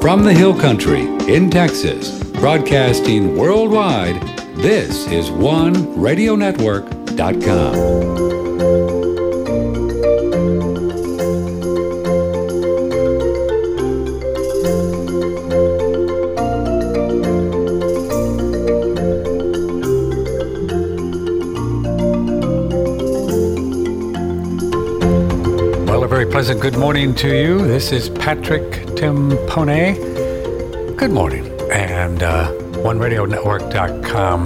From the Hill Country in Texas, broadcasting worldwide, this is OneRadioNetwork.com. Pleasant good morning to you. This is Patrick Timpone. Good morning. And OneRadioNetwork.com.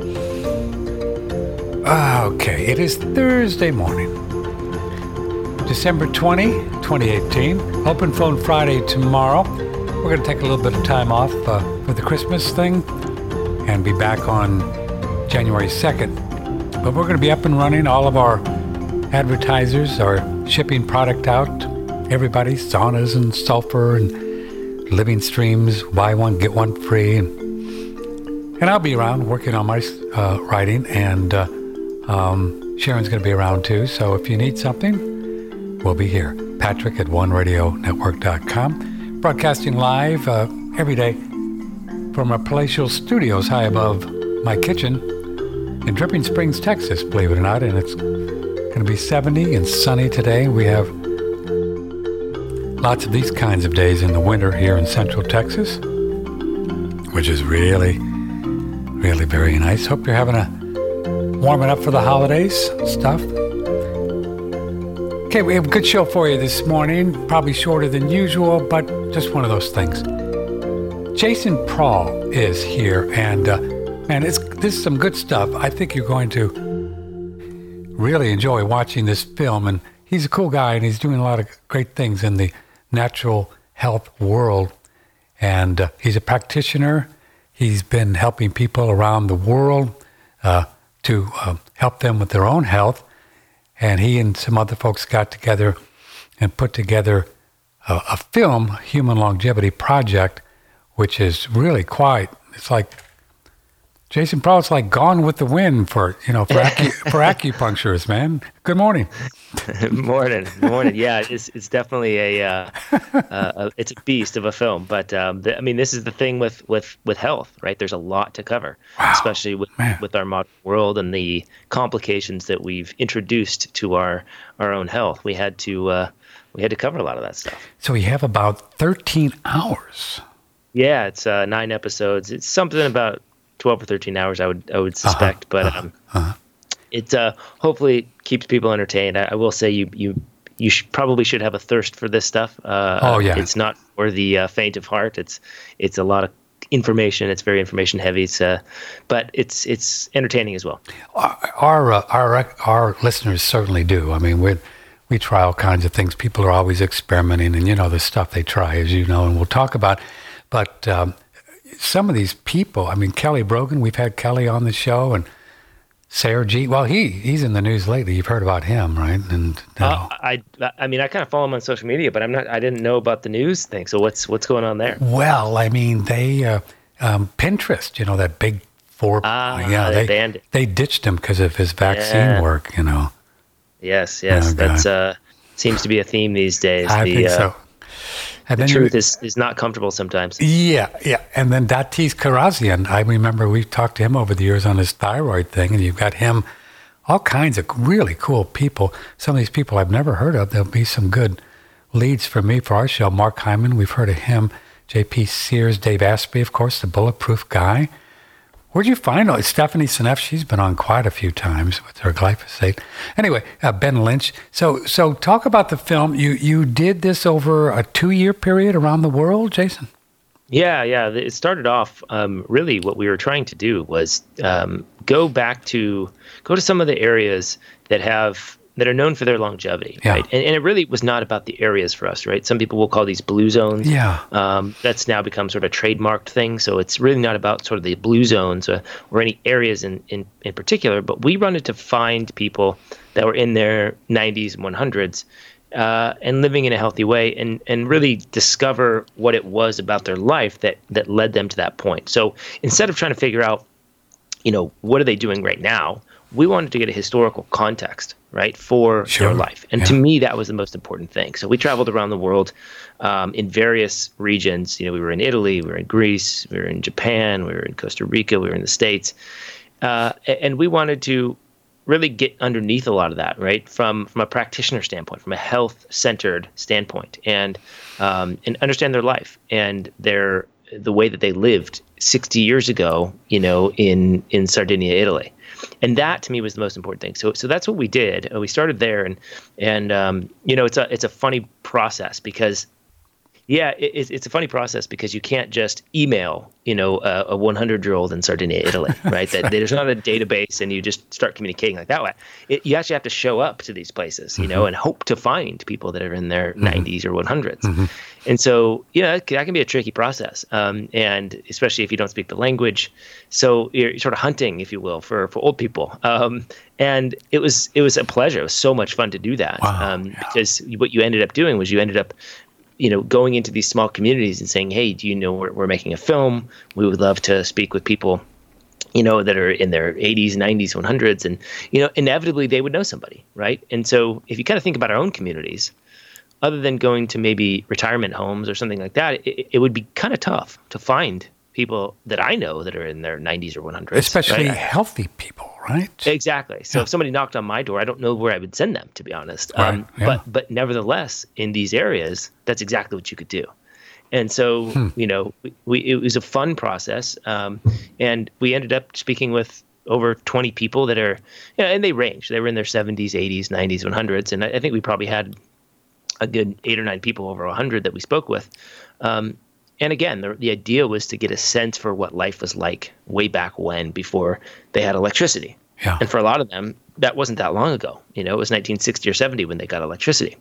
Okay, it is Thursday morning, December 20, 2018. Open Phone Friday tomorrow. We're going to take a little bit of time off for the Christmas thing and be back on January 2nd. But we're going to be up and running. All of our advertisers are shipping product out. Everybody, saunas and sulfur and living streams, buy one, get one free. And I'll be around working on my writing, and Sharon's going to be around too. So if you need something, we'll be here. Patrick at OneRadioNetwork.com. Broadcasting live every day from our palatial studios high above my kitchen in Dripping Springs, Texas, believe it or not. And it's going to be 70 and sunny today. We have lots of these kinds of days in the winter here in Central Texas, which is really, really very nice. Hope you're having a warming up for the holidays stuff. Okay, we have a good show for you this morning. Probably shorter than usual, but just one of those things. Jason Prahl is here, and man, this is some good stuff. I think you're going to really enjoy watching this film, and he's a cool guy, and he's doing a lot of great things in the natural health world, and he's a practitioner. He's been helping people around the world to help them with their own health, and he and some other folks got together and put together a film, Human Longevity Project, which is really quite, it's like Jason Prahl's like Gone with the Wind for acupuncturists, man. Good morning. Morning. Yeah, it's definitely it's a beast of a film. But this is the thing with health, right? There's a lot to cover, especially with our modern world and the complications that we've introduced to our own health. We had to cover a lot of that stuff. So we have about 13 hours. Yeah, it's 9 episodes. It's something about 12 or 13 hours, I would suspect, but it hopefully keeps people entertained. I will say you probably should have a thirst for this stuff. It's not for the faint of heart. It's a lot of information. It's very information heavy. But it's entertaining as well. Our listeners certainly do. I mean, we try all kinds of things. People are always experimenting, and the stuff they try, as you know, and we'll talk about. But some of these people, I mean, Kelly Brogan, we've had Kelly on the show, and Sarah G. Well, he's in the news lately. You've heard about him, right? And I kind of follow him on social media, but I didn't know about the news thing. So what's going on there? Well, I mean, they Pinterest, that big four. They banned it. They ditched him because of his vaccine work. Yes, that seems to be a theme these days. I think so. And the truth is not comfortable sometimes. Yeah. And then Datis Karazian, I remember we talked to him over the years on his thyroid thing, and you've got him, all kinds of really cool people. Some of these people I've never heard of. There'll be some good leads for me for our show. Mark Hyman, we've heard of him. J.P. Sears, Dave Asprey, of course, the Bulletproof guy. Where'd you find Stephanie Seneff? She's been on quite a few times with her glyphosate. Anyway, Ben Lynch. So talk about the film. You did this over a 2-year period around the world, Jason? Yeah. It started off, really what we were trying to do was go to some of the areas that are known for their longevity, right? And it really was not about the areas for us, right? Some people will call these blue zones. Yeah. That's now become sort of a trademarked thing. So it's really not about sort of the blue zones or any areas in particular, but we wanted to find people that were in their 90s and 100s and living in a healthy way and really discover what it was about their life that led them to that point. So instead of trying to figure out, what are they doing right now? we wanted to get a historical context, right, for their life. And to me, that was the most important thing. So we traveled around the world in various regions. We were in Italy, we were in Greece, we were in Japan, we were in Costa Rica, we were in the States. And we wanted to really get underneath a lot of that, right, from a practitioner standpoint, from a health-centered standpoint, and understand their life and the way that they lived 60 years ago, in Sardinia, Italy. And that to me was the most important thing. So that's what we did. We started there, and it's a funny process because, it's a funny process because you can't just email, a 100-year-old in Sardinia, Italy, right? There's not a database, and you just start communicating like that way. You actually have to show up to these places, and hope to find people that are in their 90s or 100s. And so, that can be a tricky process, and especially if you don't speak the language. So you're sort of hunting, if you will, for old people. And it was a pleasure. It was so much fun to do that. Wow. Because what you ended up doing was going into these small communities and saying, hey, do you know we're making a film? We would love to speak with people, that are in their 80s, 90s, 100s. And, inevitably they would know somebody, right? And so if you kind of think about our own communities, other than going to maybe retirement homes or something like that, it would be kind of tough to find people that I know that are in their 90s or 100s. Especially right? Healthy people, right? Exactly. So if somebody knocked on my door, I don't know where I would send them, to be honest. Right. But nevertheless, in these areas, that's exactly what you could do. And so, it was a fun process. And we ended up speaking with over 20 people that are, and they range. They were in their 70s, 80s, 90s, 100s. And I think we probably had a good 8 or 9 people over 100 that we spoke with. And again, the idea was to get a sense for what life was like way back when, before they had electricity. Yeah. And for a lot of them, that wasn't that long ago. It was 1960 or 70 when they got electricity.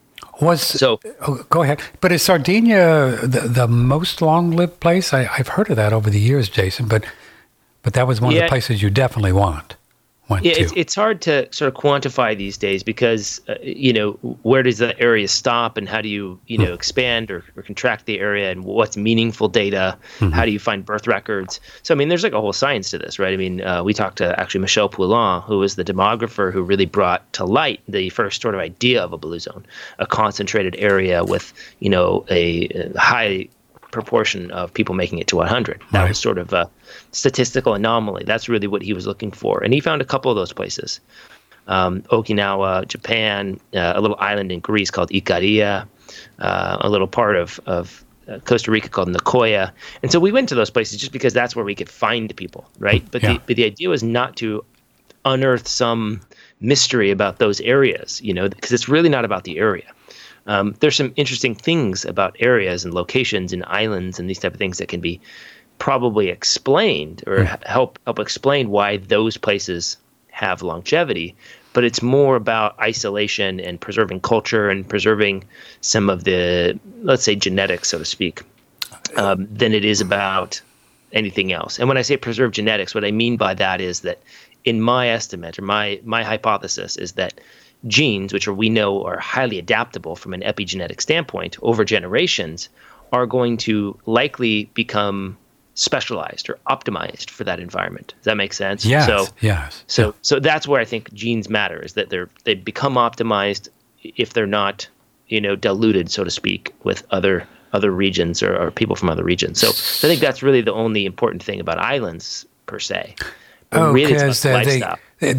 Go ahead. But is Sardinia the most long-lived place? I've heard of that over the years, Jason, but that was one of the places you definitely went to. It's hard to sort of quantify these days because, where does the area stop and how do you, expand or contract the area, and what's meaningful data? How do you find birth records? So, there's like a whole science to this, right? We talked to actually Michel Poulin, who was the demographer who really brought to light the first sort of idea of a blue zone, a concentrated area with, a high proportion of people making it to 100. That was sort of a statistical anomaly. That's really what he was looking for. And he found a couple of those places. Okinawa, Japan, a little island in Greece called Ikaria, a little part of Costa Rica called Nicoya. And so we went to those places just because that's where we could find people, right? But the idea was not to unearth some mystery about those areas, because it's really not about the area. There's some interesting things about areas and locations and islands and these type of things that can be probably explained or help explain why those places have longevity. But it's more about isolation and preserving culture and preserving some of the, let's say, genetics, so to speak, than it is about anything else. And when I say preserve genetics, what I mean by that is that in my estimate, or my hypothesis, is that genes, which we know are highly adaptable from an epigenetic standpoint over generations, are going to likely become specialized or optimized for that environment. Does that make sense? Yes. So that's where I think genes matter, is that they become optimized if they're not, diluted, so to speak, with other regions or people from other regions. So I think that's really the only important thing about islands per se. But really, it's about lifestyle.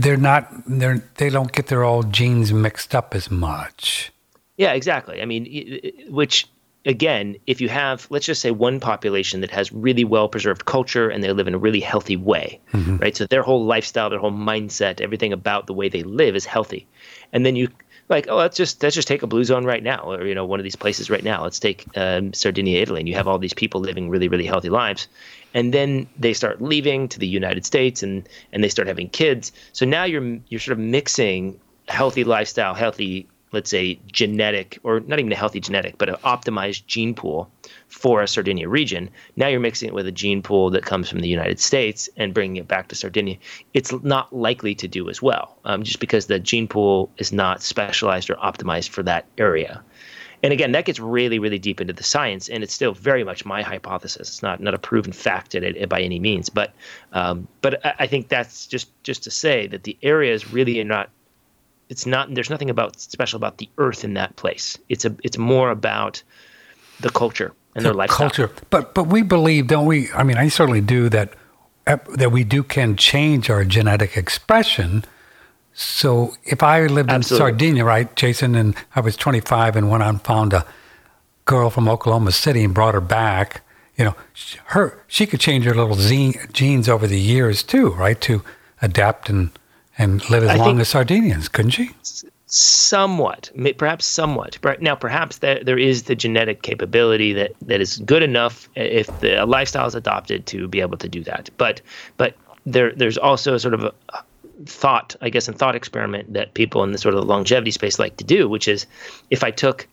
They don't get their old genes mixed up as much. Yeah, exactly. Which, again, if you have, let's just say, one population that has really well-preserved culture and they live in a really healthy way, right? So their whole lifestyle, their whole mindset, everything about the way they live is healthy. And then you let's just take a blue zone right now, or, one of these places right now. Let's take Sardinia, Italy, and you have all these people living really, really healthy lives. And then they start leaving to the United States and they start having kids. So now you're sort of mixing healthy lifestyle, healthy, let's say, genetic, or not even a healthy genetic, but an optimized gene pool for a Sardinia region. Now you're mixing it with a gene pool that comes from the United States and bringing it back to Sardinia. It's not likely to do as well, just because the gene pool is not specialized or optimized for that area. And again, that gets really, really deep into the science, and it's still very much my hypothesis. It's not a proven fact by any means, but I think that's just to say that the area is really not. It's not. There's nothing special about the Earth in that place. It's more about the culture and their lifestyle. Culture, but we believe, don't we? I mean, I certainly do that we can change our genetic expression. So if I lived in Sardinia, right, Jason, and I was 25 and went out and found a girl from Oklahoma City and brought her back, she could change her little genes over the years too, right, to adapt and live as long as Sardinians, couldn't she? Somewhat, perhaps somewhat. Now, perhaps there is the genetic capability that is good enough if the lifestyle is adopted to be able to do that. But there's also sort of a thought experiment that people in the sort of longevity space like to do, which is if I took,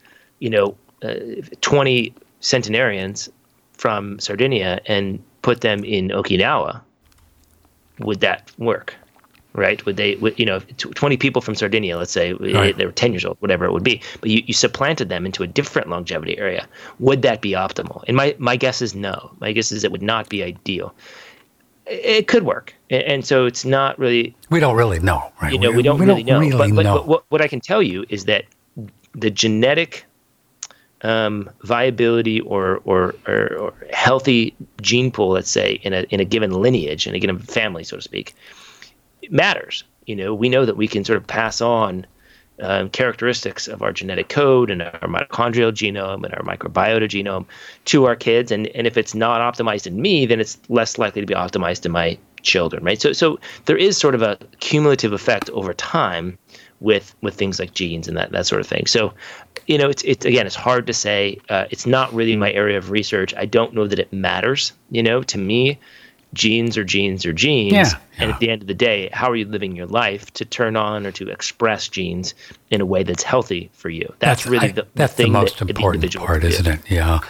20 centenarians from Sardinia and put them in Okinawa, would that work? Right? Would 20 people from Sardinia, let's say, right, they were 10 years old, whatever it would be, but you supplanted them into a different longevity area. Would that be optimal? And my guess is no. My guess is it would not be ideal. It could work. And so it's not really... We don't really know, right? We don't really know. But what I can tell you is that the genetic viability or healthy gene pool, let's say, in a given lineage, in a given family, so to speak, it matters. We know that we can sort of pass on characteristics of our genetic code and our mitochondrial genome and our microbiota genome to our kids. And if it's not optimized in me, then it's less likely to be optimized in my children, right? So there is sort of a cumulative effect over time with things like genes and that sort of thing. So, it's hard to say. It's not really my area of research. I don't know that it matters. To me, genes are genes are genes. Yeah. And at the end of the day, how are you living your life to turn on or to express genes in a way that's healthy for you? That's really the thing, the most important part, isn't it? Yeah.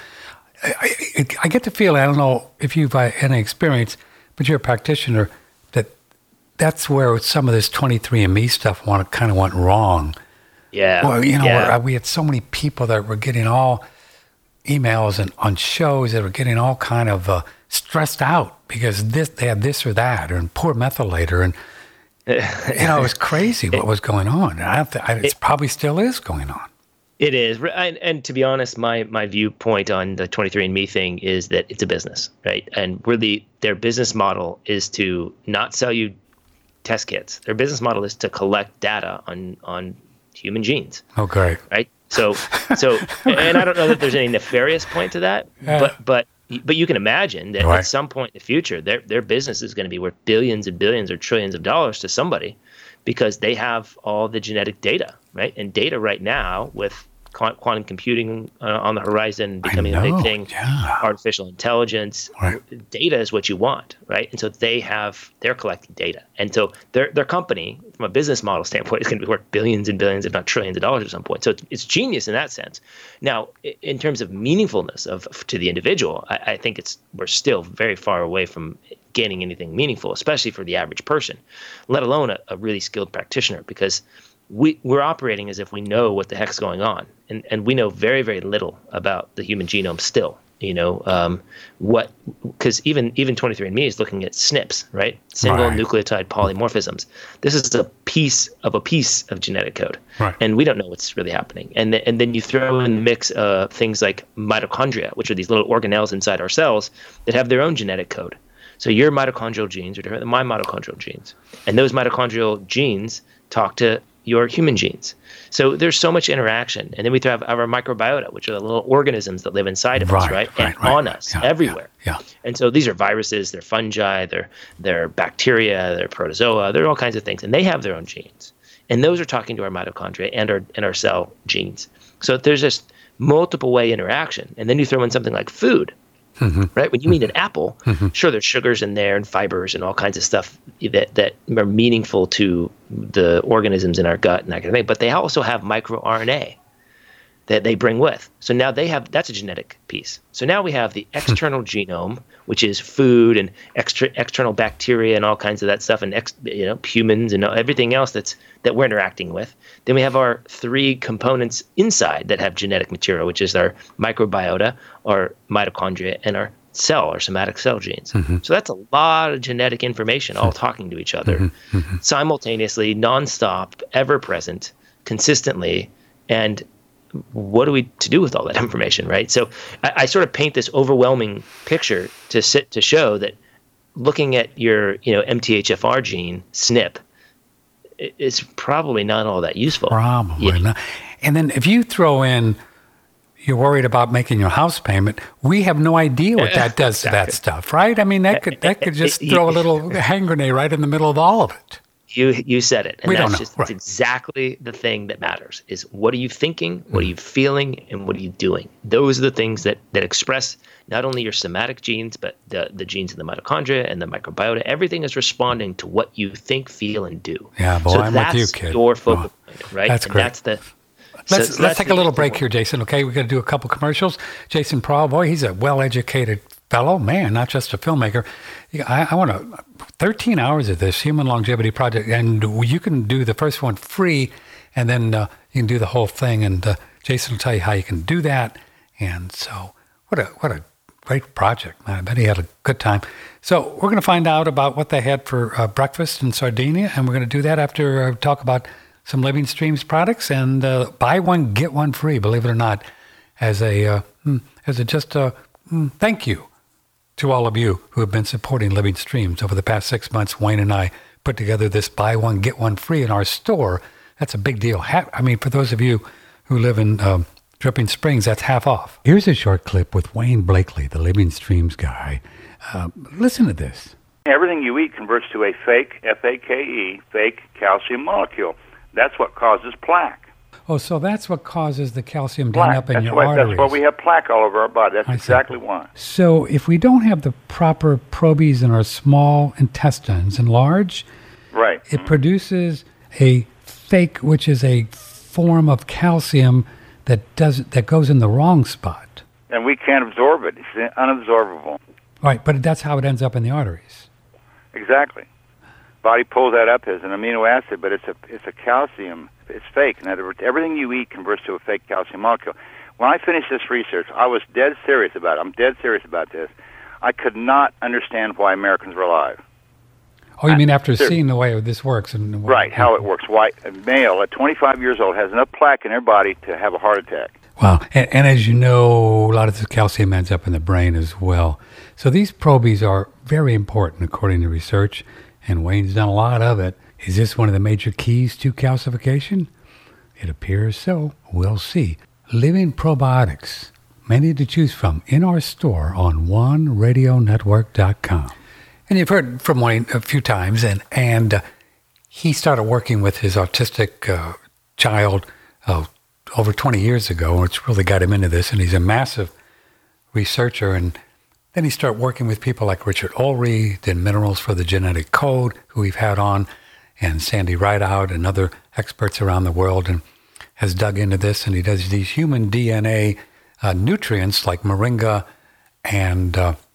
I get the feeling, I don't know if you've had any experience, but you're a practitioner, that's where some of this 23andMe stuff kind of went wrong. Yeah. Well, we had so many people that were getting all emails and on shows that were getting all kind of stressed out because they had this or that, and poor methylator, and it was crazy what was going on. It probably still is going on. It is, and to be honest, my viewpoint on the 23andMe thing is that it's a business, right? And really, their business model is to not sell you test kits. Their business model is to collect data on human genes. Oh, great! Right. So, and I don't know that there's any nefarious point to that, but you can imagine that at some point in the future, their business is going to be worth billions and billions or trillions of dollars to somebody because they have all the genetic data, right? And data right now with quantum computing on the horizon becoming a big thing, artificial intelligence, data is what you want, right? And so they're collecting data. And so their company, from a business model standpoint, is going to be worth billions and billions, if not trillions of dollars at some point. So it's genius in that sense. Now, in terms of meaningfulness to the individual, I think we're still very far away from gaining anything meaningful, especially for the average person, let alone a really skilled practititioner, because we're operating as if we know what the heck's going on, and we know very, very little about the human genome still. Because even 23andMe is looking at SNPs, right? Single nucleotide polymorphisms. This is a piece of genetic code, and we don't know what's really happening. And then you throw in the mix things like mitochondria, which are these little organelles inside our cells that have their own genetic code. So your mitochondrial genes are different than my mitochondrial genes, and those mitochondrial genes talk to your human genes. So there's so much interaction. And then we have our microbiota, which are the little organisms that live inside of us, right? And on us, everywhere. Yeah. And so these are viruses, they're fungi, they're bacteria, they're protozoa, they're all kinds of things. And they have their own genes. And those are talking to our mitochondria and our cell genes. So there's this multiple way interaction. And then you throw in something like food. Right? When you eat an apple, sure, there's sugars in there and fibers and all kinds of stuff that are meaningful to the organisms in our gut and that kind of thing. But they also have microRNA that they bring with. So now that's a genetic piece. So now we have the external genome, which is food and external bacteria and all kinds of that stuff, and humans and everything else that we're interacting with. Then we have our 3 components inside that have genetic material, which is our microbiota, our mitochondria, and our somatic cell genes. So that's a lot of genetic information all talking to each other simultaneously, nonstop, ever present, consistently. And what are we to do with all that information, right? So I sort of paint this overwhelming picture to show that looking at your MTHFR gene SNP is probably not all that useful. Probably not. And then if you throw in, you're worried about making your house payment, we have no idea what that does to that stuff, right? I mean, that could just throw a little hand grenade right in the middle of all of it. You said it. And we that's don't know. Just That's exactly the thing that matters, is what are you thinking, what are you feeling, and what are you doing? Those are the things that express not only your somatic genes, but the genes in the mitochondria and the microbiota. Everything is responding to what you think, feel, and do. Yeah, boy, so I'm with you, kid. That's your focal point, right? That's great. Let's take a little break here, Jason. Okay, we're going to do a couple commercials. Jason Prowl, boy, he's a well-educated fellow, man, not just a filmmaker. I want 13 hours of this Human Longevity Project, and you can do the first one free, and then you can do the whole thing, and Jason will tell you how you can do that. And so what a great project, man. I bet he had a good time. So we're going to find out about what they had for breakfast in Sardinia, and we're going to do that after talk about some Living Streams products, and buy one, get one free, believe it or not, as a thank you to all of you who have been supporting Living Streams over the past 6 months. Wayne and I put together this buy one, get one free in our store. That's a big deal. For those of you who live in Dripping Springs, that's half off. Here's a short clip with Wayne Blakely, the Living Streams guy. Listen to this. Everything you eat converts to a fake, F-A-K-E, fake calcium molecule. That's what causes plaque. Oh, so that's what causes the calcium to end up in your arteries. That's why we have plaque all over our body. That's exactly why. So if we don't have the proper probies in our small intestines and large, right, it produces a fake, which is a form of calcium that goes in the wrong spot. And we can't absorb it. It's unabsorbable. Right, but that's how it ends up in the arteries. Exactly. Body pulls that up as an amino acid, but it's a calcium. It's fake. In other words, everything you eat converts to a fake calcium molecule. When I finished this research, I was dead serious about it. I'm dead serious about this. I could not understand why Americans were alive. Oh, you mean after seeing the way this works? Right, how it works. Why a male at 25 years old has enough plaque in their body to have a heart attack. Wow. And as you know, a lot of the calcium ends up in the brain as well. So these probies are very important according to research, and Wayne's done a lot of it. Is this one of the major keys to calcification? It appears so. We'll see. Living Probiotics, many to choose from in our store on OneRadioNetwork.com. And you've heard from Wayne a few times, and he started working with his autistic child over 20 years ago, which really got him into this, and he's a massive researcher. And then he started working with people like Richard Ulrey, did Minerals for the Genetic Code, who we've had on, and Sandy Rideout and other experts around the world, and has dug into this. And he does these human DNA nutrients like moringa and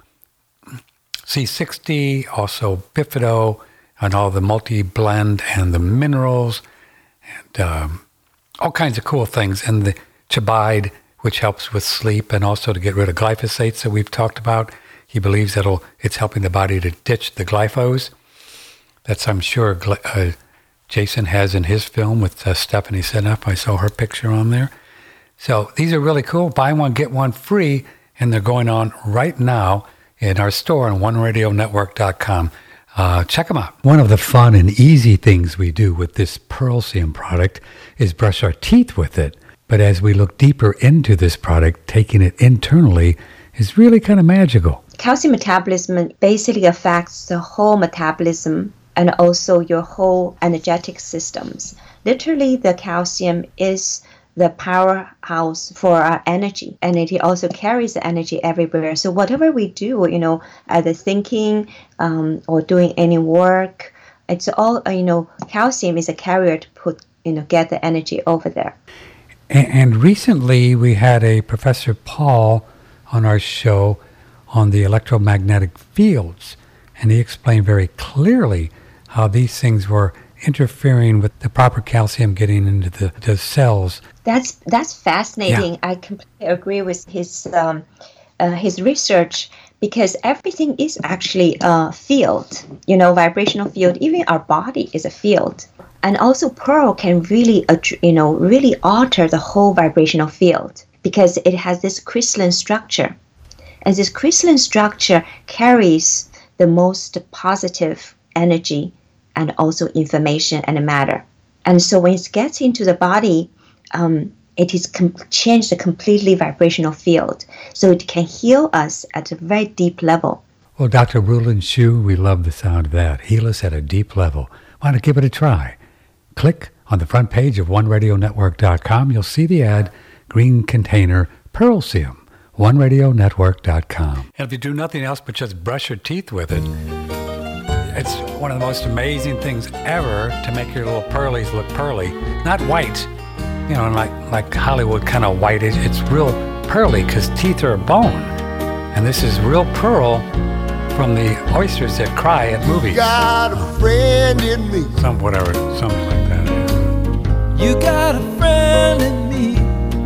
C60, also Bifido, and all the multi-blend and the minerals, and all kinds of cool things. And the Chibide, which helps with sleep and also to get rid of glyphosates that we've talked about. He believes it's helping the body to ditch the glyphos. That's, I'm sure, Jason has in his film with Stephanie Seneff. I saw her picture on there. So these are really cool. Buy one, get one free, and they're going on right now in our store on OneRadioNetwork.com. Check them out. One of the fun and easy things we do with this Pearlsium product is brush our teeth with it. But as we look deeper into this product, taking it internally is really kind of magical. Calcium metabolism basically affects the whole metabolism and also your whole energetic systems. Literally, the calcium is the powerhouse for our energy, and it also carries the energy everywhere. So whatever we do, either thinking or doing any work, it's all, calcium is a carrier to put, get the energy over there. And recently we had a Professor Paul on our show on the electromagnetic fields, and he explained very clearly how these things were interfering with the proper calcium getting into the cells. That's fascinating. Yeah. I completely agree with his research, because everything is actually a field, vibrational field. Even our body is a field. And also pearl can really, really alter the whole vibrational field, because it has this crystalline structure. And this crystalline structure carries the most positive energy and also information and matter. And so when it gets into the body, it is changed a completely vibrational field. So it can heal us at a very deep level. Well, Dr. Rulin Xu, we love the sound of that. Heal us at a deep level. Why not give it a try? Click on the front page of OneRadioNetwork.com. You'll see the ad, green container, Pearlsium, OneRadioNetwork.com. And if you do nothing else but just brush your teeth with it, it's one of the most amazing things ever to make your little pearlies look pearly. Not white, like Hollywood kind of white. It's real pearly because teeth are a bone. And this is real pearl from the oysters that cry at movies. Got a friend in me. Something like that. You got a friend in me.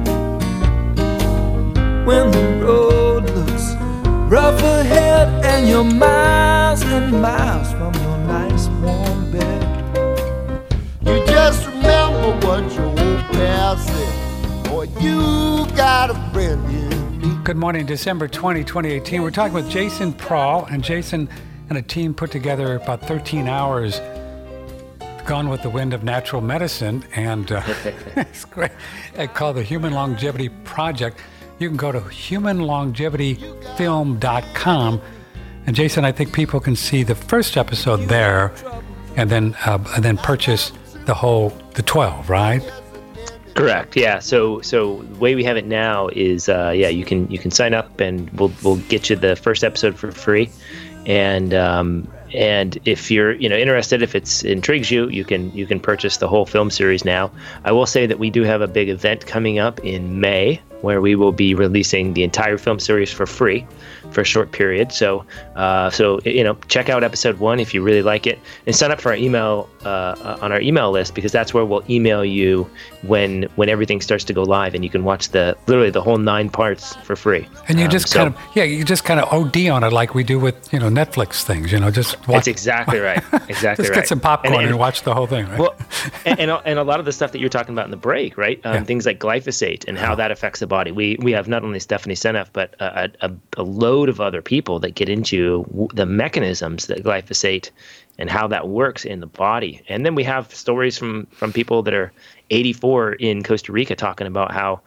When the road looks rough ahead and you're miles and miles from your nice warm bed, you just remember what your old pal said. Boy, you got a friend in me. Good morning, December 20, 2018. We're talking with Jason Prahl, and Jason and a team put together about 13 hours Gone with the Wind of Natural Medicine, and it's great. It's called the Human Longevity Project. You can go to humanlongevityfilm.com, and Jason, I think people can see the first episode there, and then purchase the 12, right? Correct. Yeah. So the way we have it now is, you can sign up, and we'll get you the first episode for free, and if you're interested, if it intrigues you, you can purchase the whole film series now. I will say that we do have a big event coming up in May where we will be releasing the entire film series for free for a short period. So check out episode 1 if you really like it, and sign up for our email on our email list, because that's where we'll email you when everything starts to go live, and you can watch literally the whole 9 parts for free. And you just kind of OD on it like we do with Netflix things. Just watch. That's exactly right. Exactly just right. Get some popcorn and watch the whole thing. Right? Well, and a lot of the stuff that you're talking about in the break, right? Things like glyphosate and how that affects the body. We have not only Stephanie Seneff, but a load of other people that get into the mechanisms that glyphosate and how that works in the body. And then we have stories from people that are 84 in Costa Rica talking about how,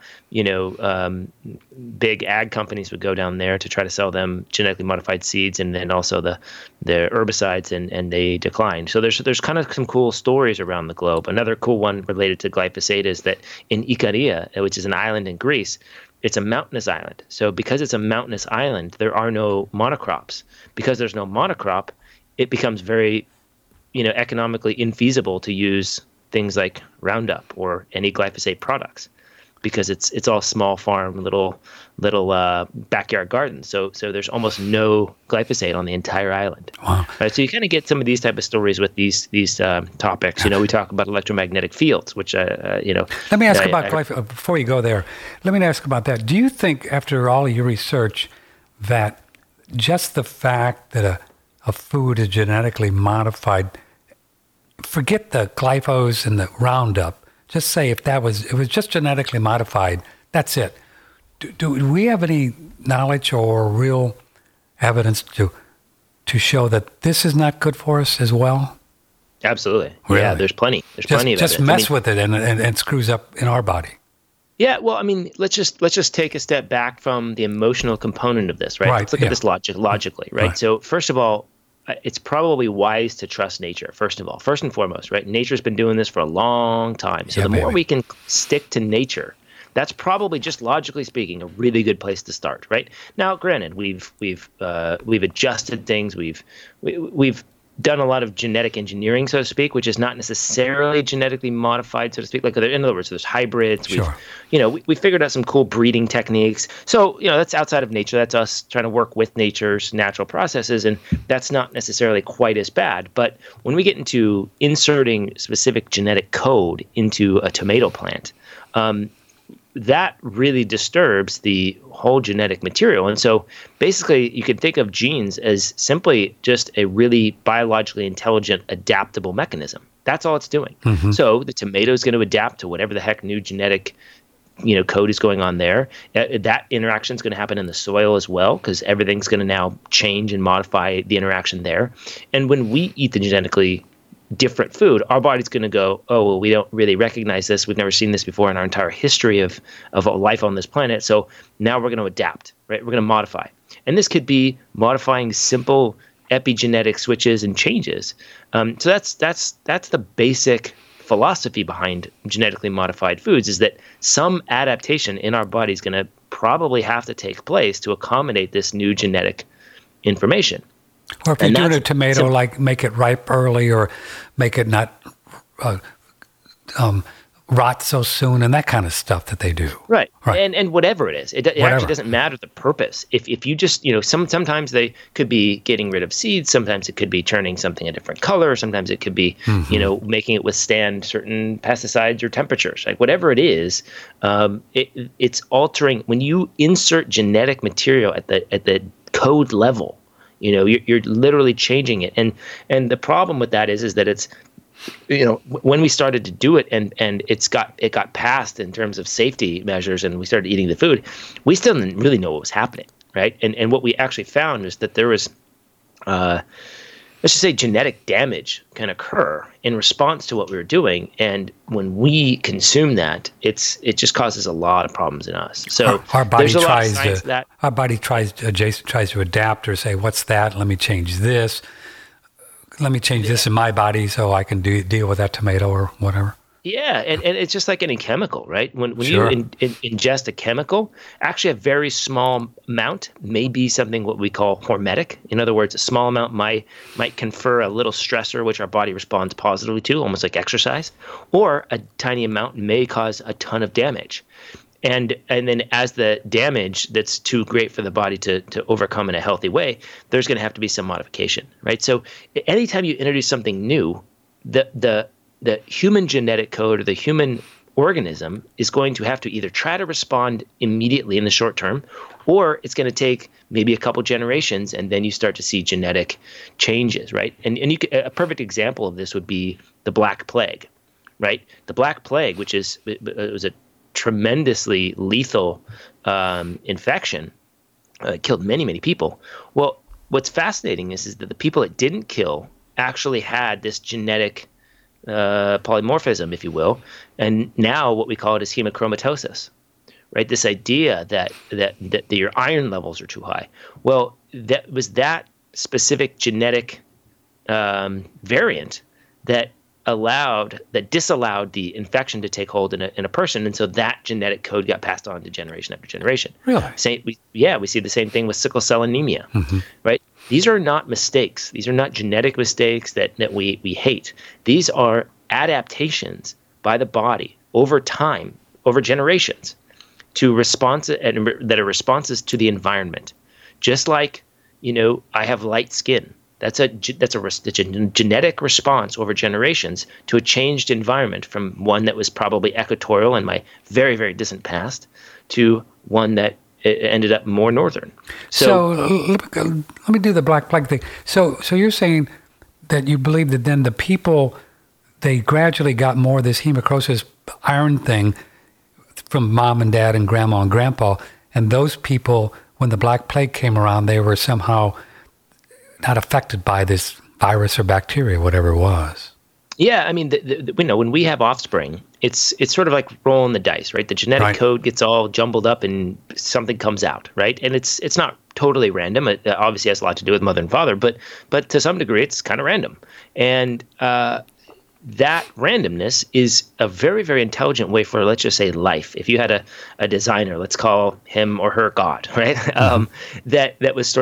big ag companies would go down there to try to sell them genetically modified seeds, and then also the herbicides, and they decline. So there's kind of some cool stories around the globe. Another cool one related to glyphosate is that in Ikaria, which is an island in Greece, it's a mountainous island. So because it's a mountainous island, there are no monocrops. Because there's no monocrop, it becomes very, economically infeasible to use things like Roundup or any glyphosate products, because it's all small farm, little backyard gardens. So there's almost no glyphosate on the entire island. Wow. Right, so you kind of get some of these type of stories with these topics. We talk about electromagnetic fields, which Let me ask about glyphosate before you go there. Let me ask about that. Do you think, after all your research, that just the fact that a food is genetically modified, forget the glyphos and the Roundup, just say it was just genetically modified, that's it. Do we have any knowledge or real evidence to show that this is not good for us as well? Absolutely. Really? Yeah, there's plenty. There's plenty of just evidence. mess with it and it screws up in our body. Yeah, well, let's just take a step back from the emotional component of this, right? Let's look at this logically, right? So first of all, it's probably wise to trust nature, first and foremost, right? Nature's been doing this for a long time. So the more we can stick to nature, that's probably, just logically speaking, a really good place to start, right? Now, granted, we've adjusted things, we've done a lot of genetic engineering, so to speak, which is not necessarily genetically modified, so to speak. Like, in other words, there's hybrids. Sure. We figured out some cool breeding techniques. So, that's outside of nature. That's us trying to work with nature's natural processes, and that's not necessarily quite as bad. But when we get into inserting specific genetic code into a tomato plant, that really disturbs the whole genetic material. And so basically you can think of genes as simply just a really biologically intelligent, adaptable mechanism. That's all it's doing. Mm-hmm. So the tomato is going to adapt to whatever the heck new genetic code is going on there. That interaction is going to happen in the soil as well, because everything's going to now change and modify the interaction there. And when we eat the genetically different food, our body's going to go, oh, well, we don't really recognize this. We've never seen this before in our entire history of life on this planet. So now we're going to adapt, right? We're going to modify. And this could be modifying simple epigenetic switches and changes. So that's the basic philosophy behind genetically modified foods, is that some adaptation in our body is going to probably have to take place to accommodate this new genetic information. Or if you're doing a tomato, like make it ripe early or make it not rot so soon, and that kind of stuff that they do. Right. And whatever it is, it actually doesn't matter the purpose. If you just, sometimes they could be getting rid of seeds. Sometimes it could be turning something a different color. Sometimes it could be, making it withstand certain pesticides or temperatures. Like whatever it is, it's altering. When you insert genetic material at the code level, you're literally changing it. And the problem with that is that it's, when we started to do it and it got passed in terms of safety measures and we started eating the food, we still didn't really know what was happening, right? And what we actually found is that there was, let's just say, genetic damage can occur in response to what we were doing. And when we consume that, it just causes a lot of problems in us. So our body there's a lot of science to that. Our body Jason tries to adapt or say, what's that? Let me change this. Let me change this in my body so I can deal with that tomato or whatever. Yeah, and it's just like any chemical, right? When Sure. you ingest a chemical, actually a very small amount may be something what we call hormetic. In other words, a small amount might confer a little stressor which our body responds positively to, almost like exercise, or a tiny amount may cause a ton of damage. And then as the damage that's too great for the body to overcome in a healthy way, there's going to have to be some modification, right? So anytime you introduce something new, the human genetic code or the human organism is going to have to either try to respond immediately in the short term, or it's going to take maybe a couple generations, and then you start to see genetic changes, right? And a perfect example of this would be the Black Plague, right? The Black Plague, which was a tremendously lethal infection, killed many, many people. Well, what's fascinating is that the people it didn't kill actually had this genetic polymorphism, if you will, and now what we call it is hemochromatosis, right? This idea that your iron levels are too high. Well, that was that specific genetic variant that disallowed the infection to take hold in a person, and so that genetic code got passed on to generation after generation. Really? We see the same thing with sickle cell anemia, right? These are not mistakes. These are not genetic mistakes that we hate. These are adaptations by the body over time, over generations, to that are responses to the environment. Just like, I have light skin. That's a genetic response over generations to a changed environment, from one that was probably equatorial in my very, very distant past to one that ended up more northern. So let me do the Black Plague thing. So you're saying that you believe that then the people, they gradually got more of this hemochromatosis iron thing from mom and dad and grandma and grandpa, and those people, when the Black Plague came around, they were somehow not affected by this virus or bacteria, whatever it was. Yeah, I mean, when we have offspring, it's sort of like rolling the dice, right? The genetic code gets all jumbled up and something comes out, right? And it's not totally random. It obviously has a lot to do with mother and father, but to some degree, it's kind of random. And that randomness is a very, very intelligent way for, let's just say, life. If you had a designer, let's call him or her God, right? That was sort of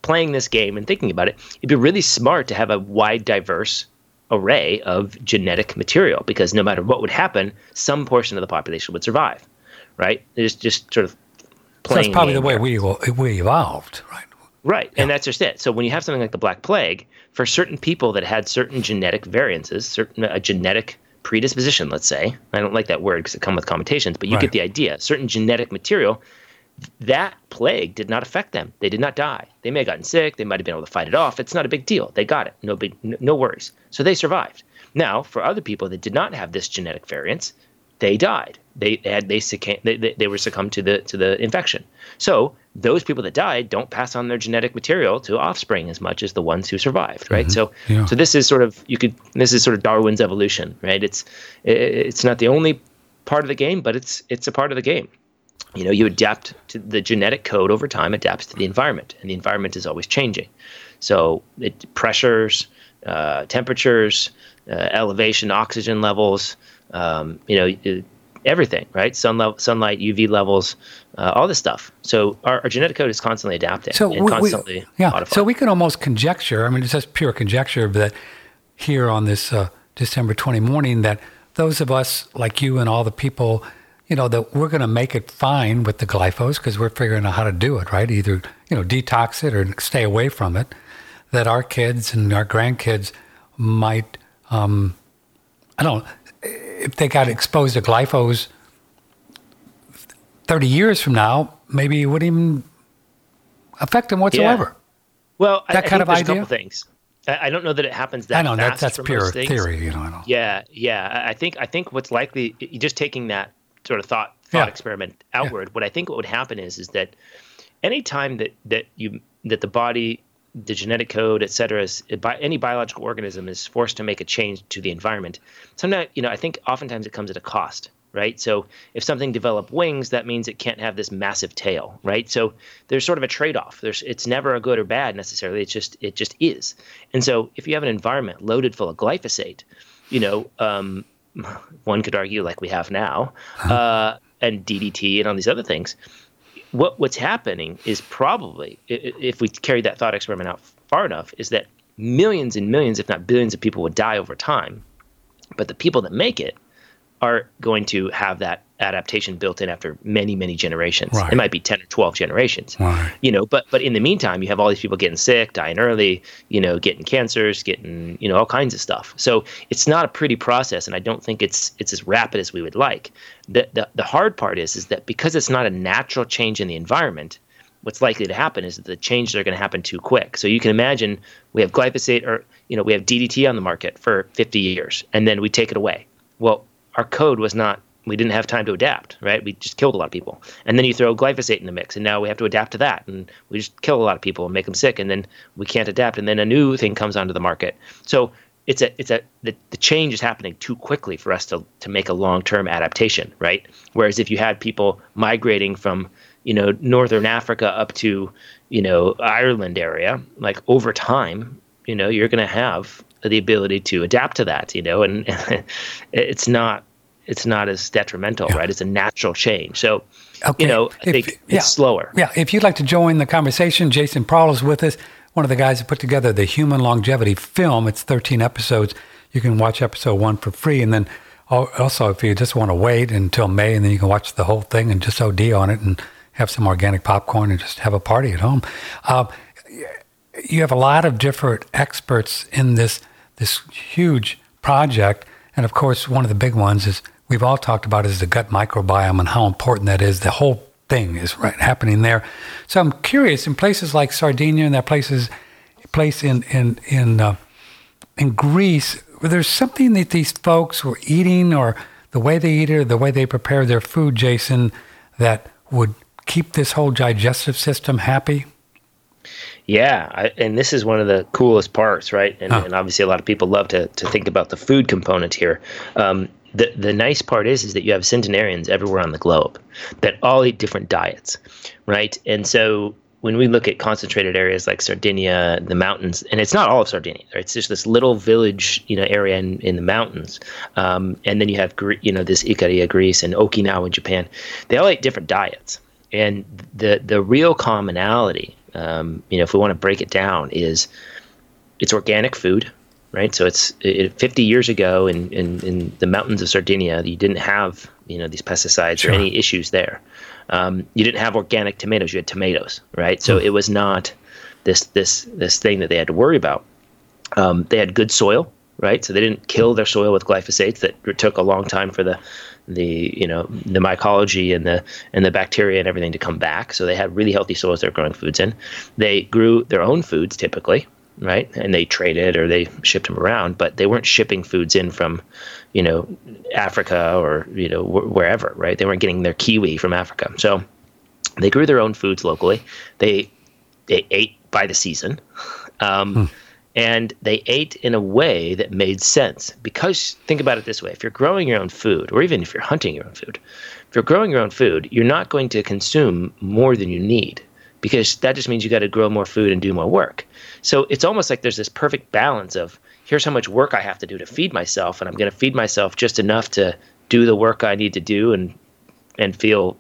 playing this game and thinking about it, it'd be really smart to have a wide, diverse array of genetic material, because no matter what would happen, some portion of the population would survive, right? It's just sort of playing. So that's probably the way we evolved, right? Right, and that's just it. So when you have something like the Black Plague, for certain people that had certain genetic variances, a genetic predisposition, let's say, I don't like that word because it comes with connotations, but you get the idea, certain genetic material, that plague did not affect them. They did not die. They may have gotten sick. They might have been able to fight it off. It's not a big deal. They got it. No worries. So they survived. Now, for other people that did not have this genetic variance, they died. They were succumbed to the infection. So those people that died don't pass on their genetic material to offspring as much as the ones who survived, right? Mm-hmm. So this is sort of Darwin's evolution, right? It's not the only part of the game, but it's a part of the game. You adapt to the genetic code over time, adapts to the environment, and the environment is always changing. So pressures, temperatures, elevation, oxygen levels, everything, right? Sunlight, UV levels, all this stuff. So our genetic code is constantly adapting and constantly modifying. So we can almost conjecture, it's just pure conjecture, that here on this December 20 morning, that those of us like you and all the people, that we're going to make it fine with the glyphos because we're figuring out how to do it, right? Either, detox it or stay away from it. That our kids and our grandkids might, if they got exposed to glyphos 30 years from now, maybe it wouldn't even affect them whatsoever. Yeah. Well, that kind of idea. A couple things. I don't know that it happens that fast. I know that's pure theory. I know. Yeah. I think what's likely, just taking that sort of thought experiment outward, what I think what would happen is that any time that the body, the genetic code, et cetera, any biological organism is forced to make a change to the environment, sometimes, I think oftentimes it comes at a cost, right? So if something developed wings, that means it can't have this massive tail, right? So there's sort of a trade-off. It's never a good or bad necessarily. It just is. And so if you have an environment loaded full of glyphosate, one could argue like we have now, and DDT and all these other things, what's happening is probably, if we carry that thought experiment out far enough, is that millions and millions, if not billions of people would die over time. But the people that make it are going to have that adaptation built in after many, many generations. Right. It might be 10 or 12 generations. Right. But in the meantime, you have all these people getting sick, dying early, getting cancers, getting, all kinds of stuff. So it's not a pretty process, and I don't think it's as rapid as we would like. The hard part is that because it's not a natural change in the environment, what's likely to happen is that the changes are going to happen too quick. So you can imagine we have glyphosate or, we have DDT on the market for 50 years, and then we take it away. Well, our code was not, we didn't have time to adapt, right? We just killed a lot of people. And then you throw glyphosate in the mix, and now we have to adapt to that. And we just kill a lot of people and make them sick, and then we can't adapt. And then a new thing comes onto the market. So the change is happening too quickly for us to make a long-term adaptation, right? Whereas if you had people migrating from, Northern Africa up to, Ireland area, like over time, you're going to have the ability to adapt to that, and it's not as detrimental, right? It's a natural change. So, I think it's slower. Yeah. If you'd like to join the conversation, Jason Prowl is with us, one of the guys who put together the Human Longevity film. It's 13 episodes. You can watch episode 1 for free. And then also, if you just want to wait until May, and then you can watch the whole thing and just OD on it and have some organic popcorn and just have a party at home. You have a lot of different experts in this huge project. And of course, one of the big ones is we've all talked about is the gut microbiome and how important that is. The whole thing is happening there. So I'm curious, in places like Sardinia and that place in Greece, there's something that these folks were eating, or the way they eat it, or the way they prepare their food, Jason, that would keep this whole digestive system happy? Yeah, and this is one of the coolest parts, right? And obviously a lot of people love to think about the food component here. The nice part is that you have centenarians everywhere on the globe that all eat different diets, right? And so when we look at concentrated areas like Sardinia, the mountains, and it's not all of Sardinia, right? It's just this little village, area in the mountains. And then you have, this Ikaria, Greece, and Okinawa, Japan. They all eat different diets. And the real commonality if we want to break it down, is it's organic food, right? So 50 years ago in the mountains of Sardinia, you didn't have these pesticides or any issues there. You didn't have organic tomatoes; you had tomatoes, right? So it was not this thing that they had to worry about. They had good soil, right? So they didn't kill their soil with glyphosates. That took a long time for the mycology and the bacteria and everything to come back. So they had really healthy soils they're growing foods in. They grew their own foods typically, right? And they traded or they shipped them around, but they weren't shipping foods in from, Africa or, wherever, right? They weren't getting their kiwi from Africa. So they grew their own foods locally. They ate by the season. And they ate in a way that made sense, because think about it this way. If you're growing your own food, or even if you're hunting your own food, if you're growing your own food, you're not going to consume more than you need, because that just means you got to grow more food and do more work. So it's almost like there's this perfect balance of, here's how much work I have to do to feed myself, and I'm going to feed myself just enough to do the work I need to do and feel,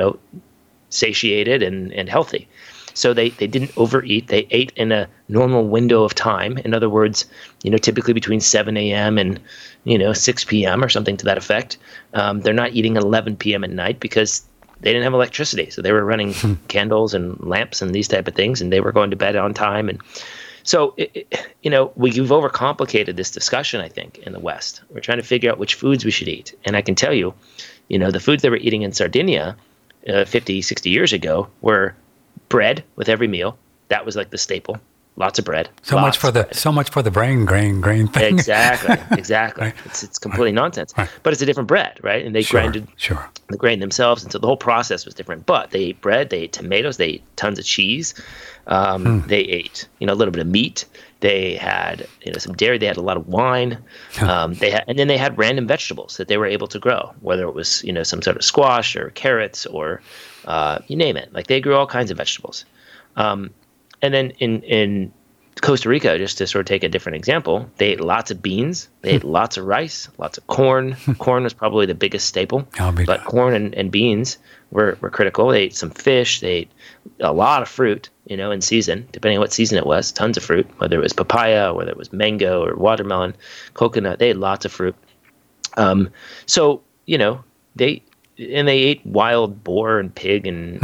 satiated and healthy. So they didn't overeat. They ate in a normal window of time. In other words, typically between 7 a.m. and 6 p.m. or something to that effect. They're not eating at 11 p.m. at night because they didn't have electricity. So they were running candles and lamps and these type of things, and they were going to bed on time. And so we've overcomplicated this discussion, I think, in the West. We're trying to figure out which foods we should eat. And I can tell you, the foods they were eating in Sardinia 50, 60 years ago were bread with every meal. That was like the staple. Lots of bread. So much for the grain thing. Exactly. Right. It's completely nonsense. Right. But it's a different bread, right? And they grinded the grain themselves, and so the whole process was different. But they ate bread, they ate tomatoes, they ate tons of cheese. They ate a little bit of meat. They had some dairy. They had a lot of wine. And then they had random vegetables that they were able to grow, whether it was some sort of squash or carrots or you name it. Like they grew all kinds of vegetables. And then in Costa Rica, just to sort of take a different example, they ate lots of beans. They ate lots of rice, lots of corn. Corn was probably the biggest staple, but corn and beans were critical. They ate some fish. They ate a lot of fruit, in season, depending on what season it was, tons of fruit, whether it was papaya, whether it was mango or watermelon, coconut. They ate lots of fruit. So, they ate wild boar and pig and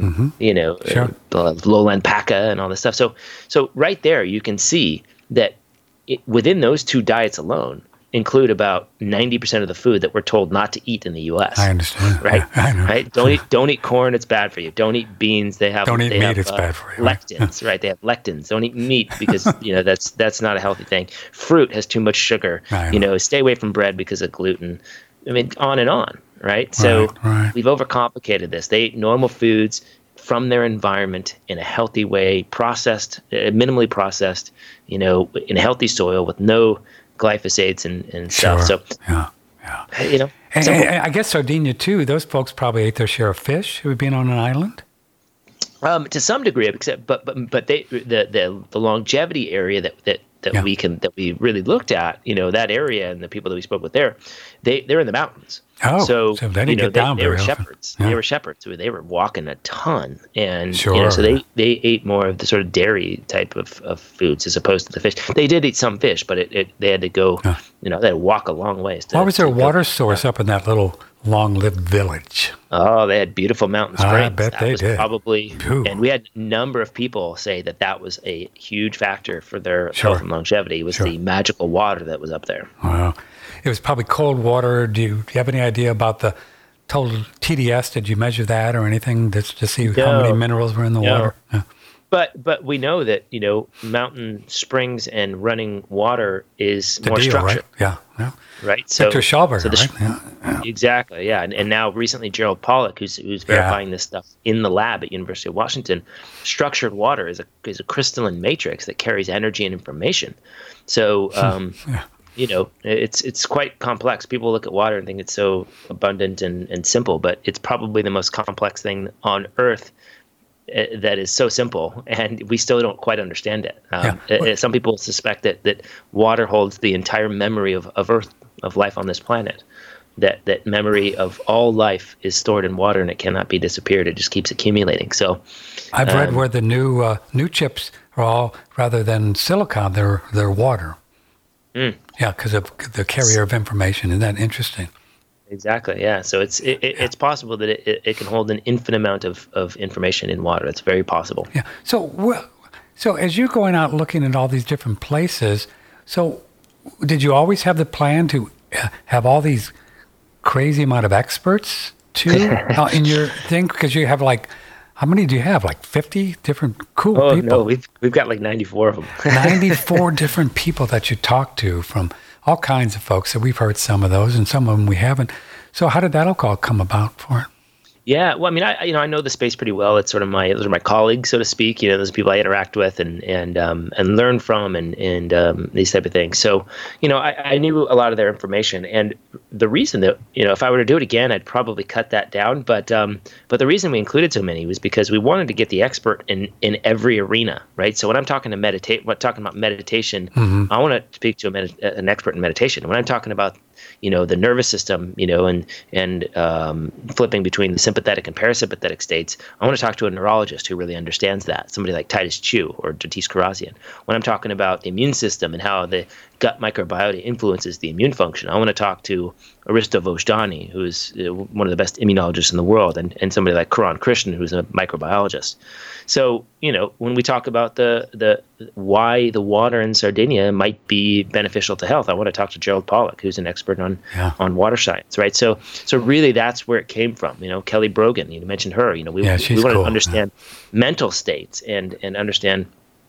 lowland paca and all this stuff. So right there you can see that within those two diets alone include about 90% of the food that we're told not to eat in the U.S. I understand. Right? I know. Right? Don't eat corn; it's bad for you. Don't eat beans; don't eat meat; it's bad for you. Lectins, right? They have lectins. Don't eat meat because that's not a healthy thing. Fruit has too much sugar. Stay away from bread because of gluten. I mean, on and on. Right. So we've overcomplicated this. They ate normal foods from their environment in a healthy way, processed, minimally processed, in a healthy soil with no glyphosates and stuff. So, and I guess Sardinia too, those folks probably ate their share of fish who had been on an island. To some degree, except but they the longevity area that we really looked at, that area and the people that we spoke with there, they're in the mountains. Oh, so they didn't get down they very were often. shepherds. Yeah. They were shepherds. So they were walking a ton, and so they ate more of the sort of dairy type of foods as opposed to the fish. They did eat some fish, but they had to go, they had to walk a long ways. What was their water source up in that little long-lived village? Oh, they had beautiful mountain springs. I bet they did. Probably, and we had a number of people say that was a huge factor for their health and longevity. Was the magical water that was up there. Wow. It was probably cold water. Do you have any idea about the total TDS? Did you measure that or anything to see how many minerals were in the water? Yeah. But we know that mountain springs and running water is the more deal, structured. Right? Yeah. Right. So Victor Schauberger, right? Exactly. Yeah. And now recently Gerald Pollack, who's verifying this stuff in the lab at University of Washington, structured water is a crystalline matrix that carries energy and information. So it's quite complex. People look at water and think it's so abundant and simple, but it's probably the most complex thing on Earth that is so simple, and we still don't quite understand it. Some people suspect that water holds the entire memory of Earth, of life on this planet. that memory of all life is stored in water and it cannot be disappeared. It just keeps accumulating. So I've read where the new chips are all, rather than silicon, they're water. Yeah, because of the carrier of information. Isn't that interesting? Exactly. Yeah. So it's possible that it can hold an infinite amount of information in water. It's very possible. Yeah. So as you're going out looking at all these different places, so did you always have the plan to have all these crazy amount of experts too in your thing? Because you have like, how many do you have? Like 50 different cool people? Oh, no, we've got like 94 of them. 94 different people that you talk to from all kinds of folks. So we've heard some of those and some of them we haven't. So how did that all come about for it? Yeah, well, I mean, I know the space pretty well. It's sort of those are my colleagues, so to speak. Those are people I interact with and learn from and these type of things. So, I knew a lot of their information, and the reason that if I were to do it again, I'd probably cut that down. But the reason we included so many was because we wanted to get the expert in every arena, right? So when I'm talking about meditation, I want to speak to an expert in meditation. When I'm talking about the nervous system, and flipping between the sympathetic and parasympathetic states, I want to talk to a neurologist who really understands that, somebody like Titus Chu or Datis Karazian. When I'm talking about the immune system and how the gut microbiota influences the immune function, I want to talk to Aristo Vojdani, who is one of the best immunologists in the world, and somebody like Karan Krishnan, who's a microbiologist. So, when we talk about the why the water in Sardinia might be beneficial to health, I want to talk to Gerald Pollack, who's an expert on water science, right? So really that's where it came from. Kelly Brogan, you mentioned her. We want to understand mental states and understand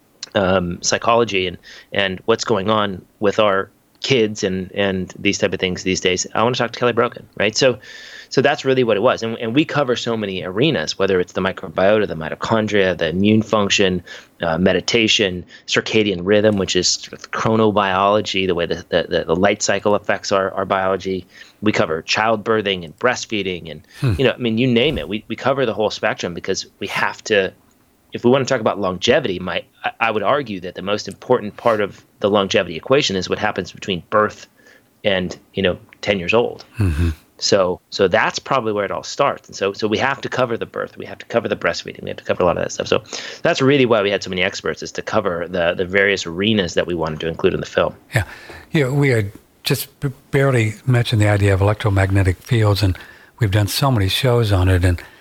psychology and what's going on with our kids and these type of things these days. I want to talk to Kelly Brogan, right? So that's really what it was. And we cover so many arenas, whether it's the microbiota, the mitochondria, the immune function, meditation, circadian rhythm, which is chronobiology, the way the light cycle affects our biology. We cover childbirthing and breastfeeding and, you name it. We cover the whole spectrum because we have to. If we want to talk about longevity, I would argue that the most important part of the longevity equation is what happens between birth and 10 years old. Mm-hmm. So that's probably where it all starts. And so we have to cover the birth, we have to cover the breastfeeding, we have to cover a lot of that stuff. So that's really why we had so many experts, is to cover the various arenas that we wanted to include in the film. Yeah, we had just barely mentioned the idea of electromagnetic fields, and we've done so many shows on it. And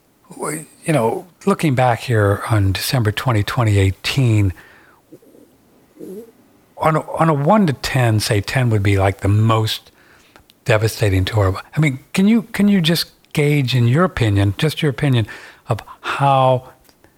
looking back here on December 20, 2018, on a 1 to 10, say 10 would be like the most devastating to our. I mean, can you just gauge, in your opinion, just your opinion, of how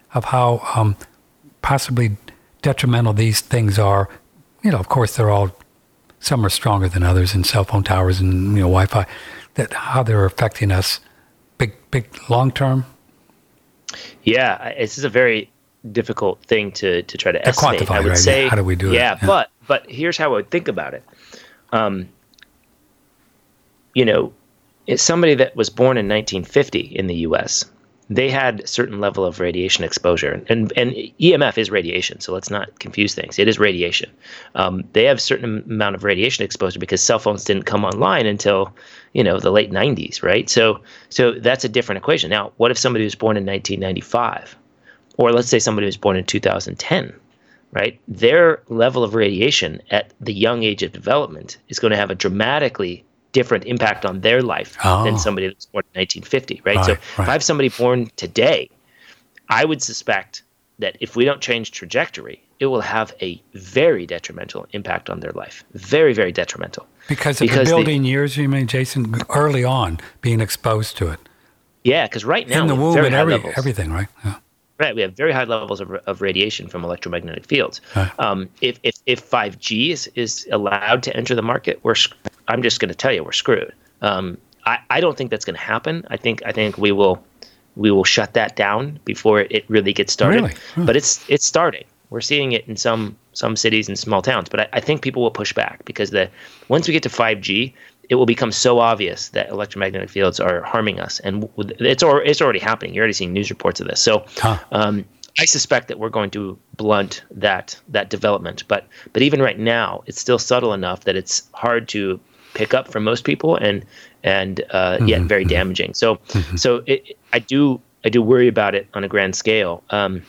possibly detrimental these things are? Of course, some are stronger than others in cell phone towers and Wi-Fi. That how they're affecting us, big long term. Yeah, this is a very difficult thing to try to estimate. Quantify, I would right? say, how do we do it? Yeah, but here's how I would think about it. It's somebody that was born in 1950 in the U.S., they had a certain level of radiation exposure. And EMF is radiation, so let's not confuse things. It is radiation. They have a certain amount of radiation exposure because cell phones didn't come online until, the late 90s, right? So that's a different equation. Now, what if somebody was born in 1995? Or let's say somebody was born in 2010, right? Their level of radiation at the young age of development is going to have a dramatically different impact on their life than somebody that was born in 1950, right? So if I have somebody born today, I would suspect that if we don't change trajectory, it will have a very detrimental impact on their life. Very, very detrimental. Because of the building years, you mean, Jason, early on being exposed to it. Yeah, because right now in the womb and everything, right? Yeah. Right, we have very high levels of radiation from electromagnetic fields. Right. If 5G is allowed to enter the market, I'm just going to tell you, we're screwed. I don't think that's going to happen. I think we will shut that down before it really gets started. Really? But it's starting. We're seeing it in some cities and small towns. But I think people will push back because once we get to 5G, it will become so obvious that electromagnetic fields are harming us, and it's already happening. You're already seeing news reports of this. So I suspect that we're going to blunt that development. But even right now, it's still subtle enough that it's hard to pick up for most people, and yet very damaging. So I do worry about it on a grand scale.